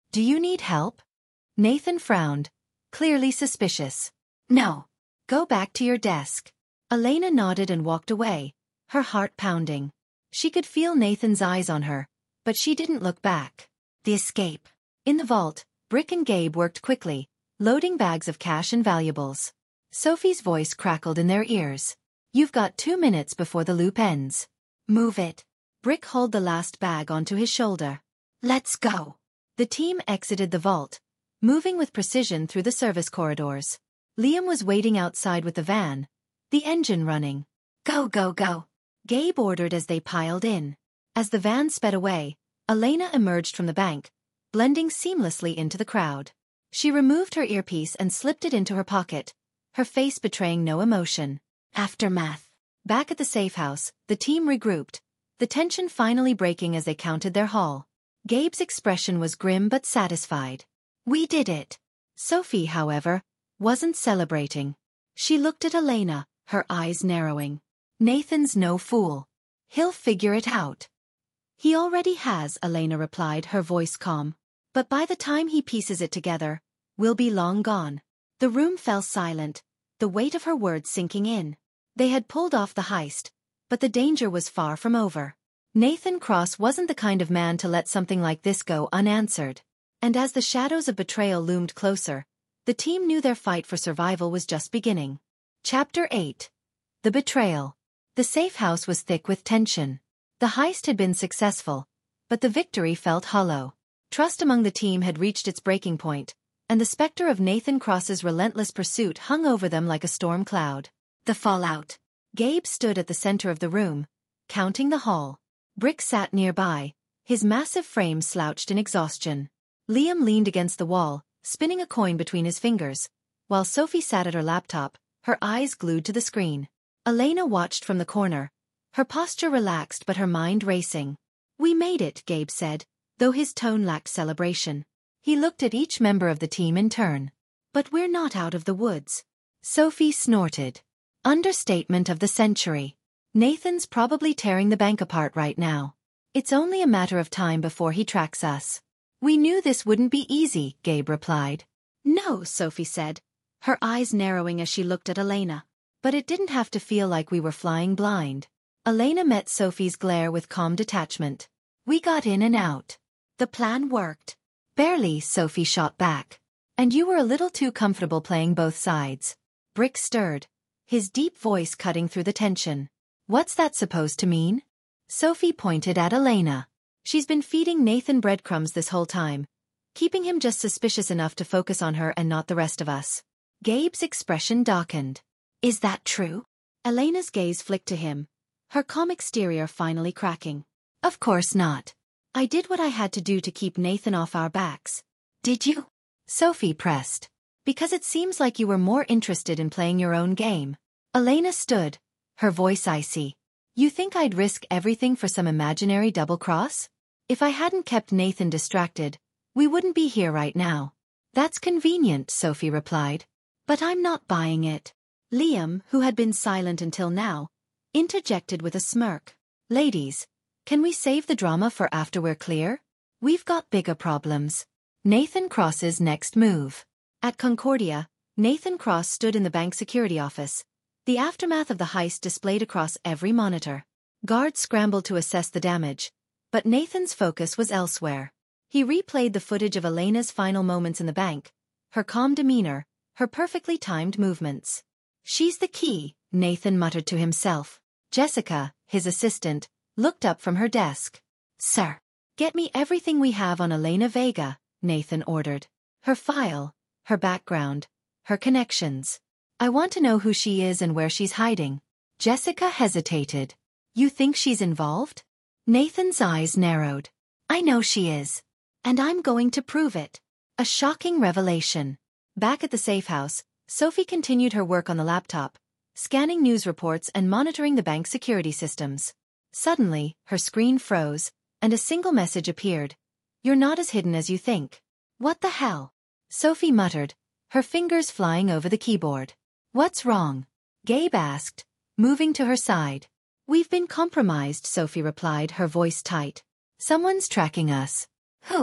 Do you need help? Nathan frowned, clearly suspicious. No. Go back to your desk. Elena nodded and walked away, her heart pounding. She could feel Nathan's eyes on her, but she didn't look back. The escape. In the vault, Brick and Gabe worked quickly, loading bags of cash and valuables. Sophie's voice crackled in their ears. You've got two minutes before the loop ends. Move it. Brick hauled the last bag onto his shoulder. Let's go. The team exited the vault, moving with precision through the service corridors. Liam was waiting outside with the van, the engine running. Go, go, go. Gabe ordered as they piled in. As the van sped away, Elena emerged from the bank, blending seamlessly into the crowd. She removed her earpiece and slipped it into her pocket, her face betraying no emotion. Aftermath. Back at the safe house, the team regrouped, the tension finally breaking as they counted their haul. Gabe's expression was grim but satisfied. We did it. Sophie, however, wasn't celebrating. She looked at Elena, her eyes narrowing. Nathan's no fool. He'll figure it out. He already has, Elena replied, her voice calm. But by the time he pieces it together, we'll be long gone. The room fell silent, the weight of her words sinking in. They had pulled off the heist, but the danger was far from over. Nathan Cross wasn't the kind of man to let something like this go unanswered. And as the shadows of betrayal loomed closer, the team knew their fight for survival was just beginning. Chapter eight. The Betrayal. The safe house was thick with tension. The heist had been successful, but the victory felt hollow. Trust among the team had reached its breaking point, and the specter of Nathan Cross's relentless pursuit hung over them like a storm cloud. The fallout. Gabe stood at the center of the room, counting the haul. Brick sat nearby, his massive frame slouched in exhaustion. Liam leaned against the wall, spinning a coin between his fingers, while Sophie sat at her laptop, her eyes glued to the screen. Elena watched from the corner, her posture relaxed but her mind racing. We made it, Gabe said, though his tone lacked celebration. He looked at each member of the team in turn. But we're not out of the woods. Sophie snorted. Understatement of the century. Nathan's probably tearing the bank apart right now. It's only a matter of time before he tracks us. We knew this wouldn't be easy, Gabe replied. No, Sophie said, her eyes narrowing as she looked at Elena. But it didn't have to feel like we were flying blind. Elena met Sophie's glare with calm detachment. We got in and out. The plan worked. Barely, Sophie shot back. And you were a little too comfortable playing both sides. Brick stirred, his deep voice cutting through the tension. What's that supposed to mean? Sophie pointed at Elena. She's been feeding Nathan breadcrumbs this whole time, keeping him just suspicious enough to focus on her and not the rest of us. Gabe's expression darkened. Is that true? Elena's gaze flicked to him, her calm exterior finally cracking. Of course not. I did what I had to do to keep Nathan off our backs. Did you? Sophie pressed. Because it seems like you were more interested in playing your own game. Elena stood, her voice icy. You think I'd risk everything for some imaginary double-cross? If I hadn't kept Nathan distracted, we wouldn't be here right now. That's convenient, Sophie replied. But I'm not buying it. Liam, who had been silent until now, interjected with a smirk. Ladies, can we save the drama for after we're clear? We've got bigger problems. Nathan Cross's next move. At Concordia, Nathan Cross stood in the bank security office, the aftermath of the heist displayed across every monitor. Guards scrambled to assess the damage, but Nathan's focus was elsewhere. He replayed the footage of Elena's final moments in the bank, her calm demeanor, her perfectly timed movements. She's the key, Nathan muttered to himself. Jessica, his assistant, looked up from her desk. Sir, get me everything we have on Elena Vega, Nathan ordered. Her file, her background, her connections. I want to know who she is and where she's hiding. Jessica hesitated. You think she's involved? Nathan's eyes narrowed. I know she is. And I'm going to prove it. A shocking revelation. Back at the safe house, Sophie continued her work on the laptop, scanning news reports and monitoring the bank's security systems. Suddenly, her screen froze, and a single message appeared. You're not as hidden as you think. What the hell? Sophie muttered, her fingers flying over the keyboard. What's wrong? Gabe asked, moving to her side. We've been compromised, Sophie replied, her voice tight. Someone's tracking us. Who?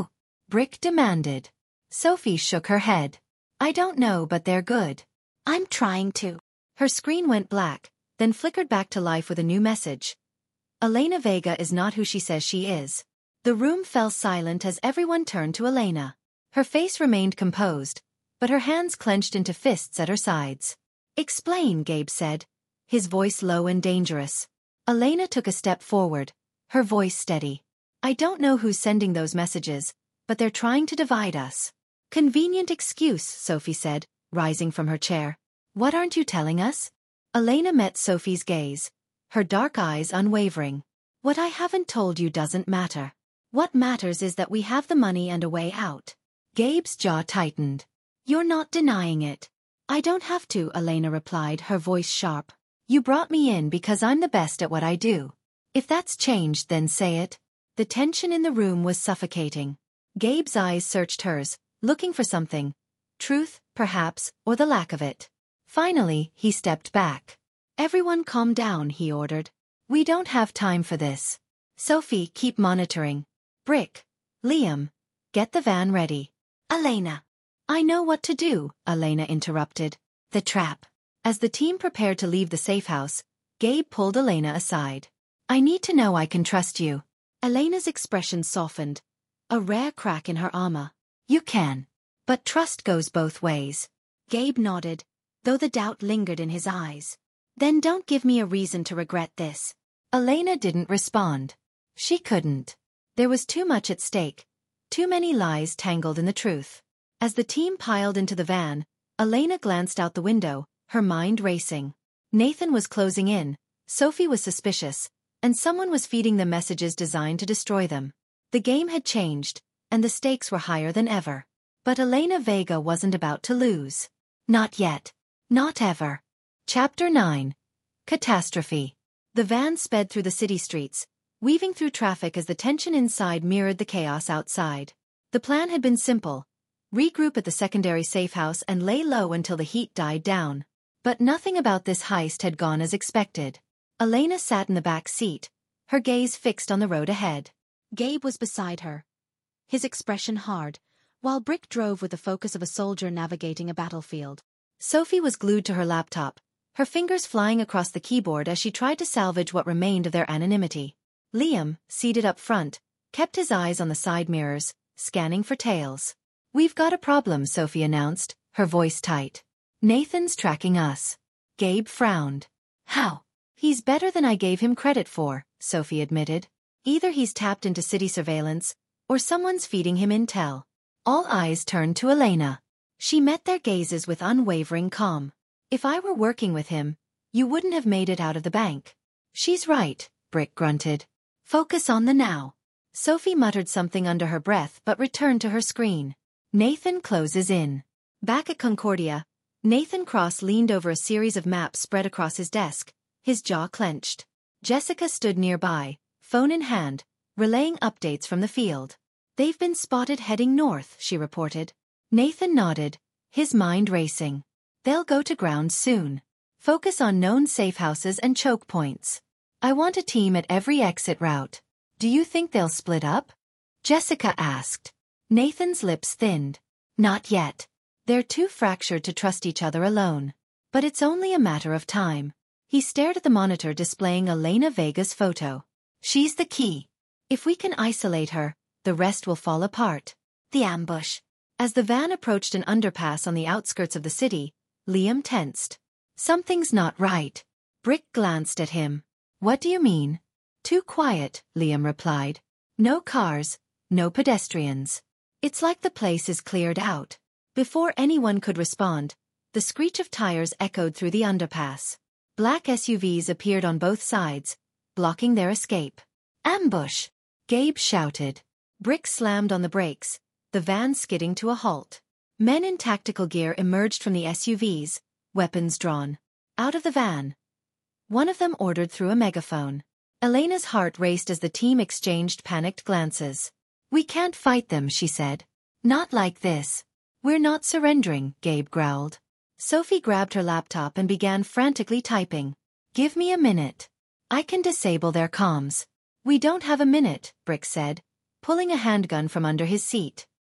Brick demanded. Sophie shook her head. I don't know, but they're good. I'm trying to. Her screen went black, then flickered back to life with a new message. Elena Vega is not who she says she is. The room fell silent as everyone turned to Elena. Her face remained composed, but her hands clenched into fists at her sides. Explain, Gabe said, his voice low and dangerous. Elena took a step forward, her voice steady. I don't know who's sending those messages, but they're trying to divide us. Convenient excuse, Sophie said, rising from her chair. What aren't you telling us? Elena met Sophie's gaze, her dark eyes unwavering. What I haven't told you doesn't matter. What matters is that we have the money and a way out. Gabe's jaw tightened. You're not denying it. I don't have to, Elena replied, her voice sharp. You brought me in because I'm the best at what I do. If that's changed, then say it. The tension in the room was suffocating. Gabe's eyes searched hers, looking for something. Truth, perhaps, or the lack of it. Finally, he stepped back. Everyone calm down, he ordered. We don't have time for this. Sophie, keep monitoring. Brick. Liam. Get the van ready. Elena. I know what to do, Elena interrupted. The trap. As the team prepared to leave the safe house, Gabe pulled Elena aside. I need to know I can trust you. Elena's expression softened, a rare crack in her armor. You can. But trust goes both ways. Gabe nodded, though the doubt lingered in his eyes. Then don't give me a reason to regret this. Elena didn't respond. She couldn't. There was too much at stake, too many lies tangled in the truth. As the team piled into the van, Elena glanced out the window, her mind racing. Nathan was closing in, Sophie was suspicious, and someone was feeding them messages designed to destroy them. The game had changed, and the stakes were higher than ever. But Elena Vega wasn't about to lose. Not yet. Not ever. Chapter nine. Catastrophe. The van sped through the city streets, weaving through traffic as the tension inside mirrored the chaos outside. The plan had been simple. Regroup at the secondary safe house and lay low until the heat died down. But nothing about this heist had gone as expected. Elena sat in the back seat, her gaze fixed on the road ahead. Gabe was beside her, his expression hard, while Brick drove with the focus of a soldier navigating a battlefield. Sophie was glued to her laptop, her fingers flying across the keyboard as she tried to salvage what remained of their anonymity. Liam, seated up front, kept his eyes on the side mirrors, scanning for tails. We've got a problem, Sophie announced, her voice tight. Nathan's tracking us. Gabe frowned. How? He's better than I gave him credit for, Sophie admitted. Either he's tapped into city surveillance, or someone's feeding him intel. All eyes turned to Elena. She met their gazes with unwavering calm. If I were working with him, you wouldn't have made it out of the bank. She's right, Brick grunted. Focus on the now. Sophie muttered something under her breath but returned to her screen. Nathan closes in. Back at Concordia, Nathan Cross leaned over a series of maps spread across his desk, his jaw clenched. Jessica stood nearby, phone in hand, relaying updates from the field. They've been spotted heading north, she reported. Nathan nodded, his mind racing. They'll go to ground soon. Focus on known safe houses and choke points. I want a team at every exit route. Do you think they'll split up? Jessica asked. Nathan's lips thinned. Not yet. They're too fractured to trust each other alone. But it's only a matter of time. He stared at the monitor displaying Elena Vega's photo. She's the key. If we can isolate her, the rest will fall apart. The ambush. As the van approached an underpass on the outskirts of the city, Liam tensed. Something's not right. Brick glanced at him. What do you mean? Too quiet, Liam replied. No cars, no pedestrians. It's like the place is cleared out. Before anyone could respond, the screech of tires echoed through the underpass. Black S U Vs appeared on both sides, blocking their escape. Ambush! Gabe shouted. Brick slammed on the brakes, the van skidding to a halt. Men in tactical gear emerged from the S U Vs, weapons drawn. Out of the van. One of them ordered through a megaphone. Elena's heart raced as the team exchanged panicked glances. We can't fight them, she said. Not like this. We're not surrendering, Gabe growled. Sophie grabbed her laptop and began frantically typing. Give me a minute. I can disable their comms. We don't have a minute, Brick said, pulling a handgun from under his seat.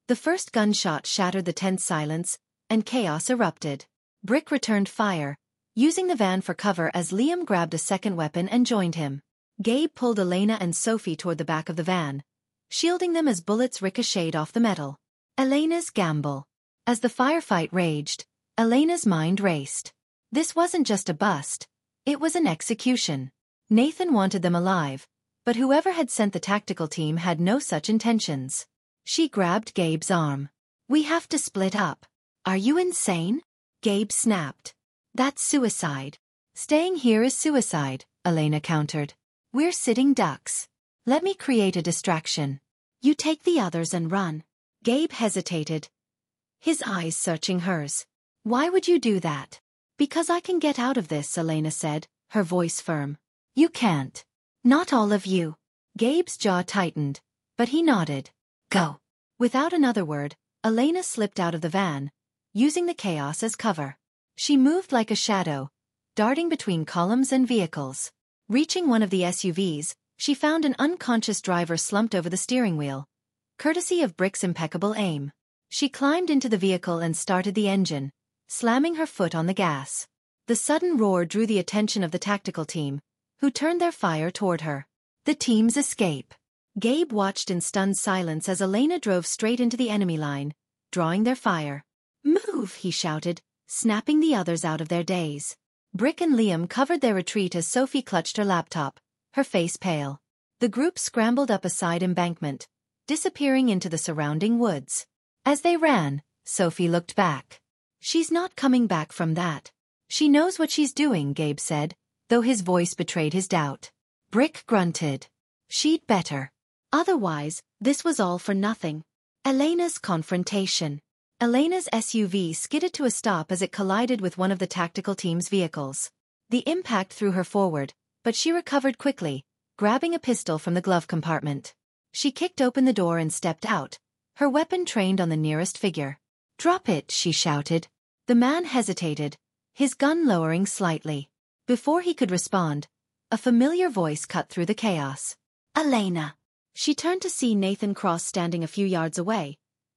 The first gunshot shattered the tense silence, and chaos erupted. Brick returned fire, using the van for cover as Liam grabbed a second weapon and joined him. Gabe pulled Elena and Sophie toward the back of the van, shielding them as bullets ricocheted off the metal. Elena's gamble. As the firefight raged, Elena's mind raced. This wasn't just a bust, it was an execution. Nathan wanted them alive, but whoever had sent the tactical team had no such intentions. She grabbed Gabe's arm. "We have to split up." "Are you insane?" Gabe snapped. "That's suicide." "Staying here is suicide," Elena countered. "We're sitting ducks. Let me create a distraction. You take the others and run." Gabe hesitated, his eyes searching hers. "Why would you do that?" "Because I can get out of this," Elena said, her voice firm. "You can't. Not all of you." Gabe's jaw tightened, but he nodded. "Go." Without another word, Elena slipped out of the van, using the chaos as cover. She moved like a shadow, darting between columns and vehicles. Reaching one of the S U Vs, she found an unconscious driver slumped over the steering wheel, courtesy of Brick's impeccable aim. She climbed into the vehicle and started the engine, slamming her foot on the gas. The sudden roar drew the attention of the tactical team, who turned their fire toward her. The team's escape. Gabe watched in stunned silence as Elena drove straight into the enemy line, drawing their fire. "Move!" he shouted, snapping the others out of their daze. Brick and Liam covered their retreat as Sophie clutched her laptop, her face pale. The group scrambled up a side embankment, disappearing into the surrounding woods. As they ran, Sophie looked back. "She's not coming back from that. She knows what she's doing," Gabe said, though his voice betrayed his doubt. Brick grunted. "She'd better. Otherwise, this was all for nothing." Elena's confrontation. Elena's S U V skidded to a stop as it collided with one of the tactical team's vehicles. The impact threw her forward, but she recovered quickly, grabbing a pistol from the glove compartment. She kicked open the door and stepped out, her weapon trained on the nearest figure. "Drop it," she shouted. The man hesitated, his gun lowering slightly. Before he could respond, a familiar voice cut through the chaos. "Elena." She turned to see Nathan Cross standing a few yards away,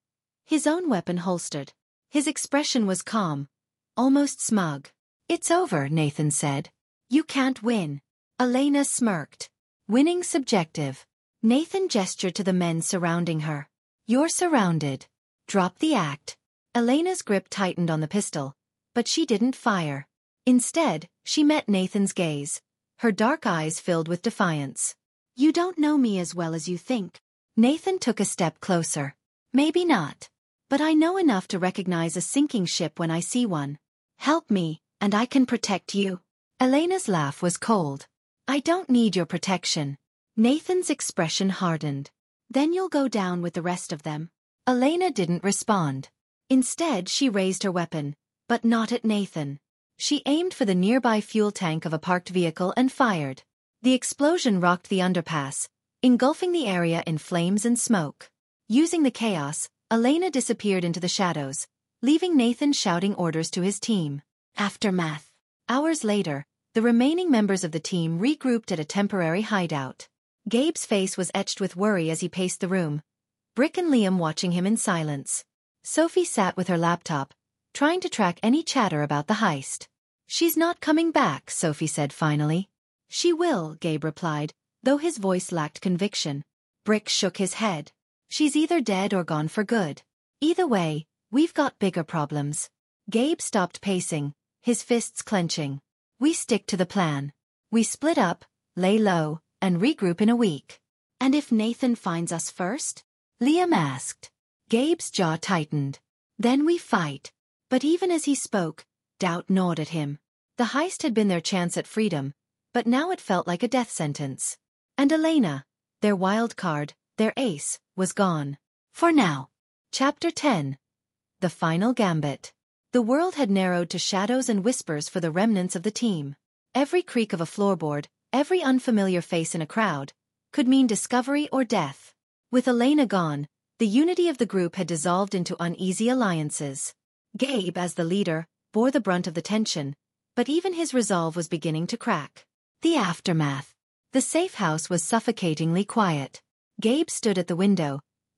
his own weapon holstered. His expression was calm, almost smug. "It's over," Nathan said. "You can't win." Elena smirked. "Winning's subjective." Nathan gestured to the men surrounding her. "You're surrounded. Drop the act." Elena's grip tightened on the pistol, but she didn't fire. Instead, she met Nathan's gaze, her dark eyes filled with defiance. "You don't know me as well as you think." Nathan took a step closer. "Maybe not. But I know enough to recognize a sinking ship when I see one. Help me, and I can protect you." Elena's laugh was cold. "I don't need your protection." Nathan's expression hardened. "Then you'll go down with the rest of them." Elena didn't respond. Instead, she raised her weapon, but not at Nathan. She aimed for the nearby fuel tank of a parked vehicle and fired. The explosion rocked the underpass, engulfing the area in flames and smoke. Using the chaos, Elena disappeared into the shadows, leaving Nathan shouting orders to his team. Aftermath. Hours later, the remaining members of the team regrouped at a temporary hideout. Gabe's face was etched with worry as he paced the room, Brick and Liam watching him in silence. Sophie sat with her laptop, trying to track any chatter about the heist. "She's not coming back," Sophie said finally. "She will," Gabe replied, though his voice lacked conviction. Brick shook his head. "She's either dead or gone for good. Either way, we've got bigger problems." Gabe stopped pacing, his fists clenching. "We stick to the plan. We split up, lay low, and regroup in a week." "And if Nathan finds us first?" Liam asked. Gabe's jaw tightened. "Then we fight." But even as he spoke, doubt gnawed at him. The heist had been their chance at freedom, but now it felt like a death sentence. And Elena, their wild card, their ace, was gone. For now. Chapter ten. The Final Gambit. The world had narrowed to shadows and whispers for the remnants of the team. Every creak of a floorboard, every unfamiliar face in a crowd, could mean discovery or death. With Elena gone, the unity of the group had dissolved into uneasy alliances. Gabe, as the leader, bore the brunt of the tension, but even his resolve was beginning to crack. The aftermath. The safe house was suffocatingly quiet. Gabe stood at the window,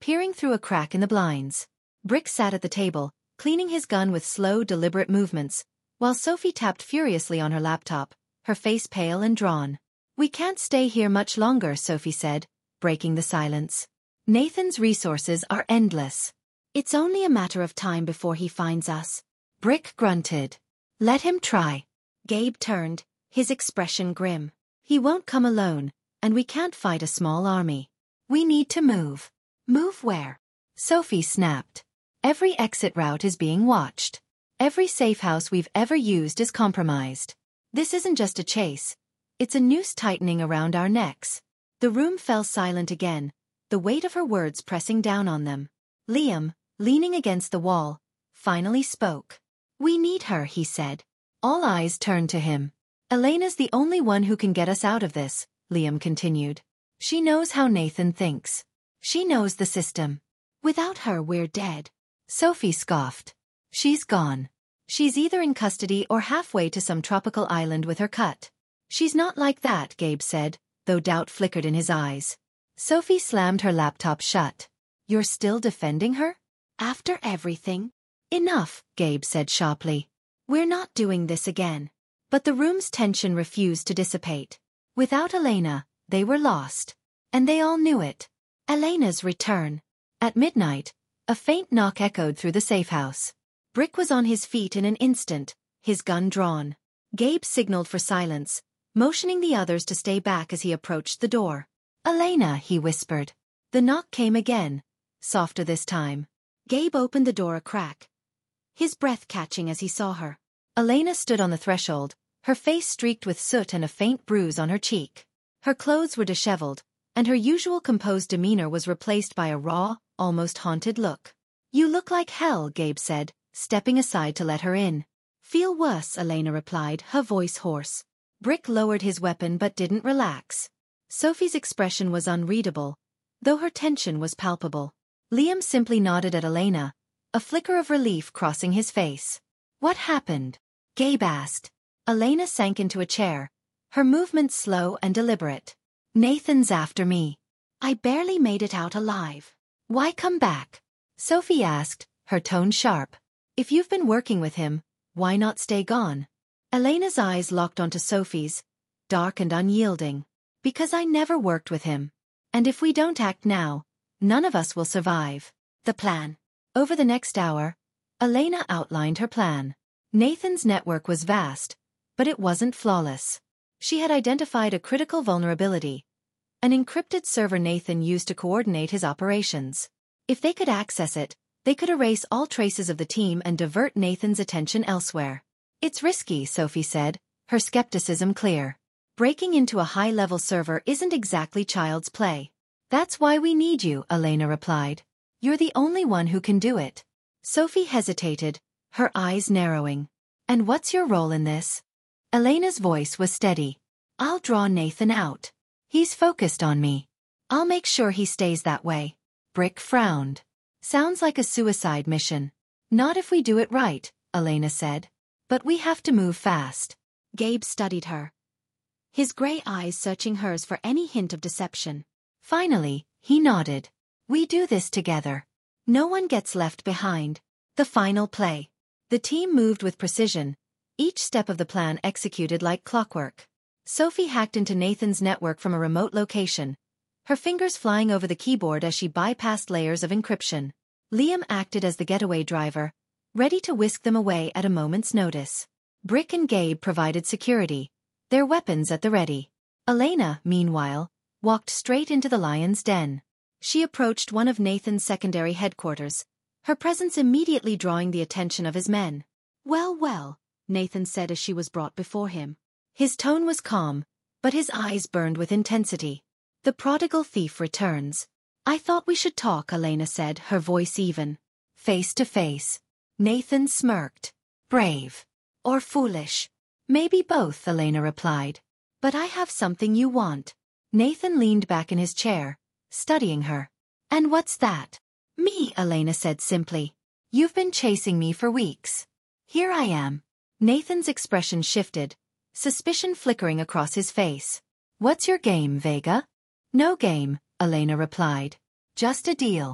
peering through a crack in the blinds. Brick sat at the table, cleaning his gun with slow, deliberate movements, while Sophie tapped furiously on her laptop, her face pale and drawn. "We can't stay here much longer," Sophie said, breaking the silence. "Nathan's resources are endless. It's only a matter of time before he finds us." Brick grunted. "Let him try." Gabe turned, his expression grim. "He won't come alone, and we can't fight a small army. We need to move." "Move where?" Sophie snapped. "Every exit route is being watched. Every safe house we've ever used is compromised. This isn't just a chase. It's a noose tightening around our necks." The room fell silent again, the weight of her words pressing down on them. Liam, leaning against the wall, finally spoke. "We need her," he said. All eyes turned to him. "Elena's the only one who can get us out of this," Liam continued. "She knows how Nathan thinks. She knows the system. Without her, we're dead." Sophie scoffed. "She's gone. She's either in custody or halfway to some tropical island with her cut." "She's not like that," Gabe said, though doubt flickered in his eyes. Sophie slammed her laptop shut. "You're still defending her? After everything?" "Enough," Gabe said sharply. "We're not doing this again." But the room's tension refused to dissipate. Without Elena, they were lost. And they all knew it. Elena's return. At midnight, a faint knock echoed through the safe house. Brick was on his feet in an instant, his gun drawn. Gabe signaled for silence, motioning the others to stay back as he approached the door. "Elena," he whispered. The knock came again, softer this time. Gabe opened the door a crack, his breath catching as he saw her. Elena stood on the threshold, her face streaked with soot and a faint bruise on her cheek. Her clothes were disheveled, and her usual composed demeanor was replaced by a raw, almost haunted look. "You look like hell," Gabe said, stepping aside to let her in. "Feel worse," Elena replied, her voice hoarse. Brick lowered his weapon but didn't relax. Sophie's expression was unreadable, though her tension was palpable. Liam simply nodded at Elena, a flicker of relief crossing his face. "What happened?" Gabe asked. Elena sank into a chair, her movements slow and deliberate. "Nathan's after me. I barely made it out alive." "Why come back?" Sophie asked, her tone sharp. "If you've been working with him, why not stay gone?" Elena's eyes locked onto Sophie's, dark and unyielding. "Because I never worked with him. And if we don't act now, none of us will survive." The plan. Over the next hour, Elena outlined her plan. Nathan's network was vast, but it wasn't flawless. She had identified a critical vulnerability, an encrypted server Nathan used to coordinate his operations. If they could access it, they could erase all traces of the team and divert Nathan's attention elsewhere. "It's risky," Sophie said, her skepticism clear. "Breaking into a high-level server isn't exactly child's play." "That's why we need you," Elena replied. "You're the only one who can do it." Sophie hesitated, her eyes narrowing. "And what's your role in this?" Elena's voice was steady. "I'll draw Nathan out. He's focused on me. I'll make sure he stays that way." Brick frowned. "Sounds like a suicide mission." "Not if we do it right," Elena said. "But we have to move fast." Gabe studied her, his gray eyes searching hers for any hint of deception. Finally, he nodded. "We do this together. No one gets left behind." The final play. The team moved with precision, each step of the plan executed like clockwork. Sophie hacked into Nathan's network from a remote location, her fingers flying over the keyboard as she bypassed layers of encryption. Liam acted as the getaway driver, ready to whisk them away at a moment's notice. Brick and Gabe provided security, their weapons at the ready. Elena, meanwhile, walked straight into the lion's den. She approached one of Nathan's secondary headquarters, her presence immediately drawing the attention of his men. "Well, well," Nathan said as she was brought before him. His tone was calm, but his eyes burned with intensity. "The prodigal thief returns." "I thought we should talk," Elena said, her voice even. "Face to face." Nathan smirked. "Brave. Or foolish?" "Maybe both," Elena replied. "But I have something you want." Nathan leaned back in his chair, studying her. "And what's that?" "Me," Elena said simply. "You've been chasing me for weeks. Here I am." Nathan's expression shifted, suspicion flickering across his face. "What's your game, Vega?" "No game," Elena replied. "Just a deal."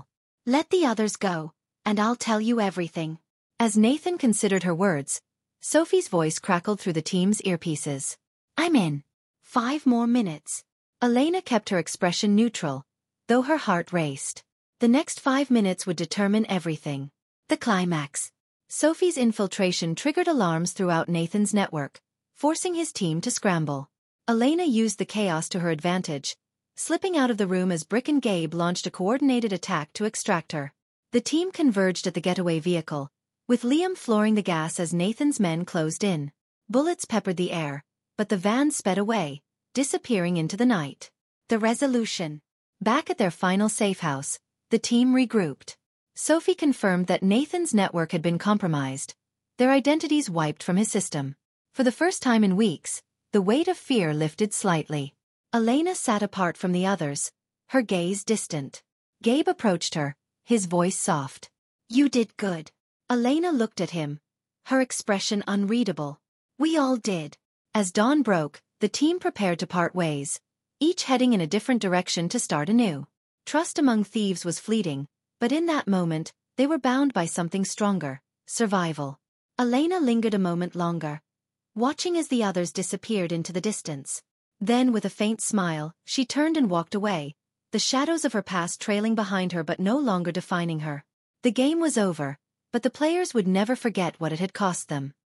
Let the others go, and I'll tell you everything. As Nathan considered her words, Sophie's voice crackled through the team's earpieces. I'm in. Five more minutes. Elena kept her expression neutral, though her heart raced. The next five minutes would determine everything. The climax. Sophie's infiltration triggered alarms throughout Nathan's network, forcing his team to scramble. Elena used the chaos to her advantage, slipping out of the room as Brick and Gabe launched a coordinated attack to extract her. The team converged at the getaway vehicle, with Liam flooring the gas as Nathan's men closed in. Bullets peppered the air, but the van sped away, disappearing into the night. The resolution. Back at their final safe house, the team regrouped. Sophie confirmed that Nathan's network had been compromised, their identities wiped from his system. For the first time in weeks, the weight of fear lifted slightly. Elena sat apart from the others, her gaze distant. Gabe approached her, his voice soft. You did good. Elena looked at him, her expression unreadable. We all did. As dawn broke, the team prepared to part ways, each heading in a different direction to start anew. Trust among thieves was fleeting, but in that moment, they were bound by something stronger: survival. Elena lingered a moment longer, watching as the others disappeared into the distance. Then, with a faint smile, she turned and walked away, the shadows of her past trailing behind her but no longer defining her. The game was over, but the players would never forget what it had cost them.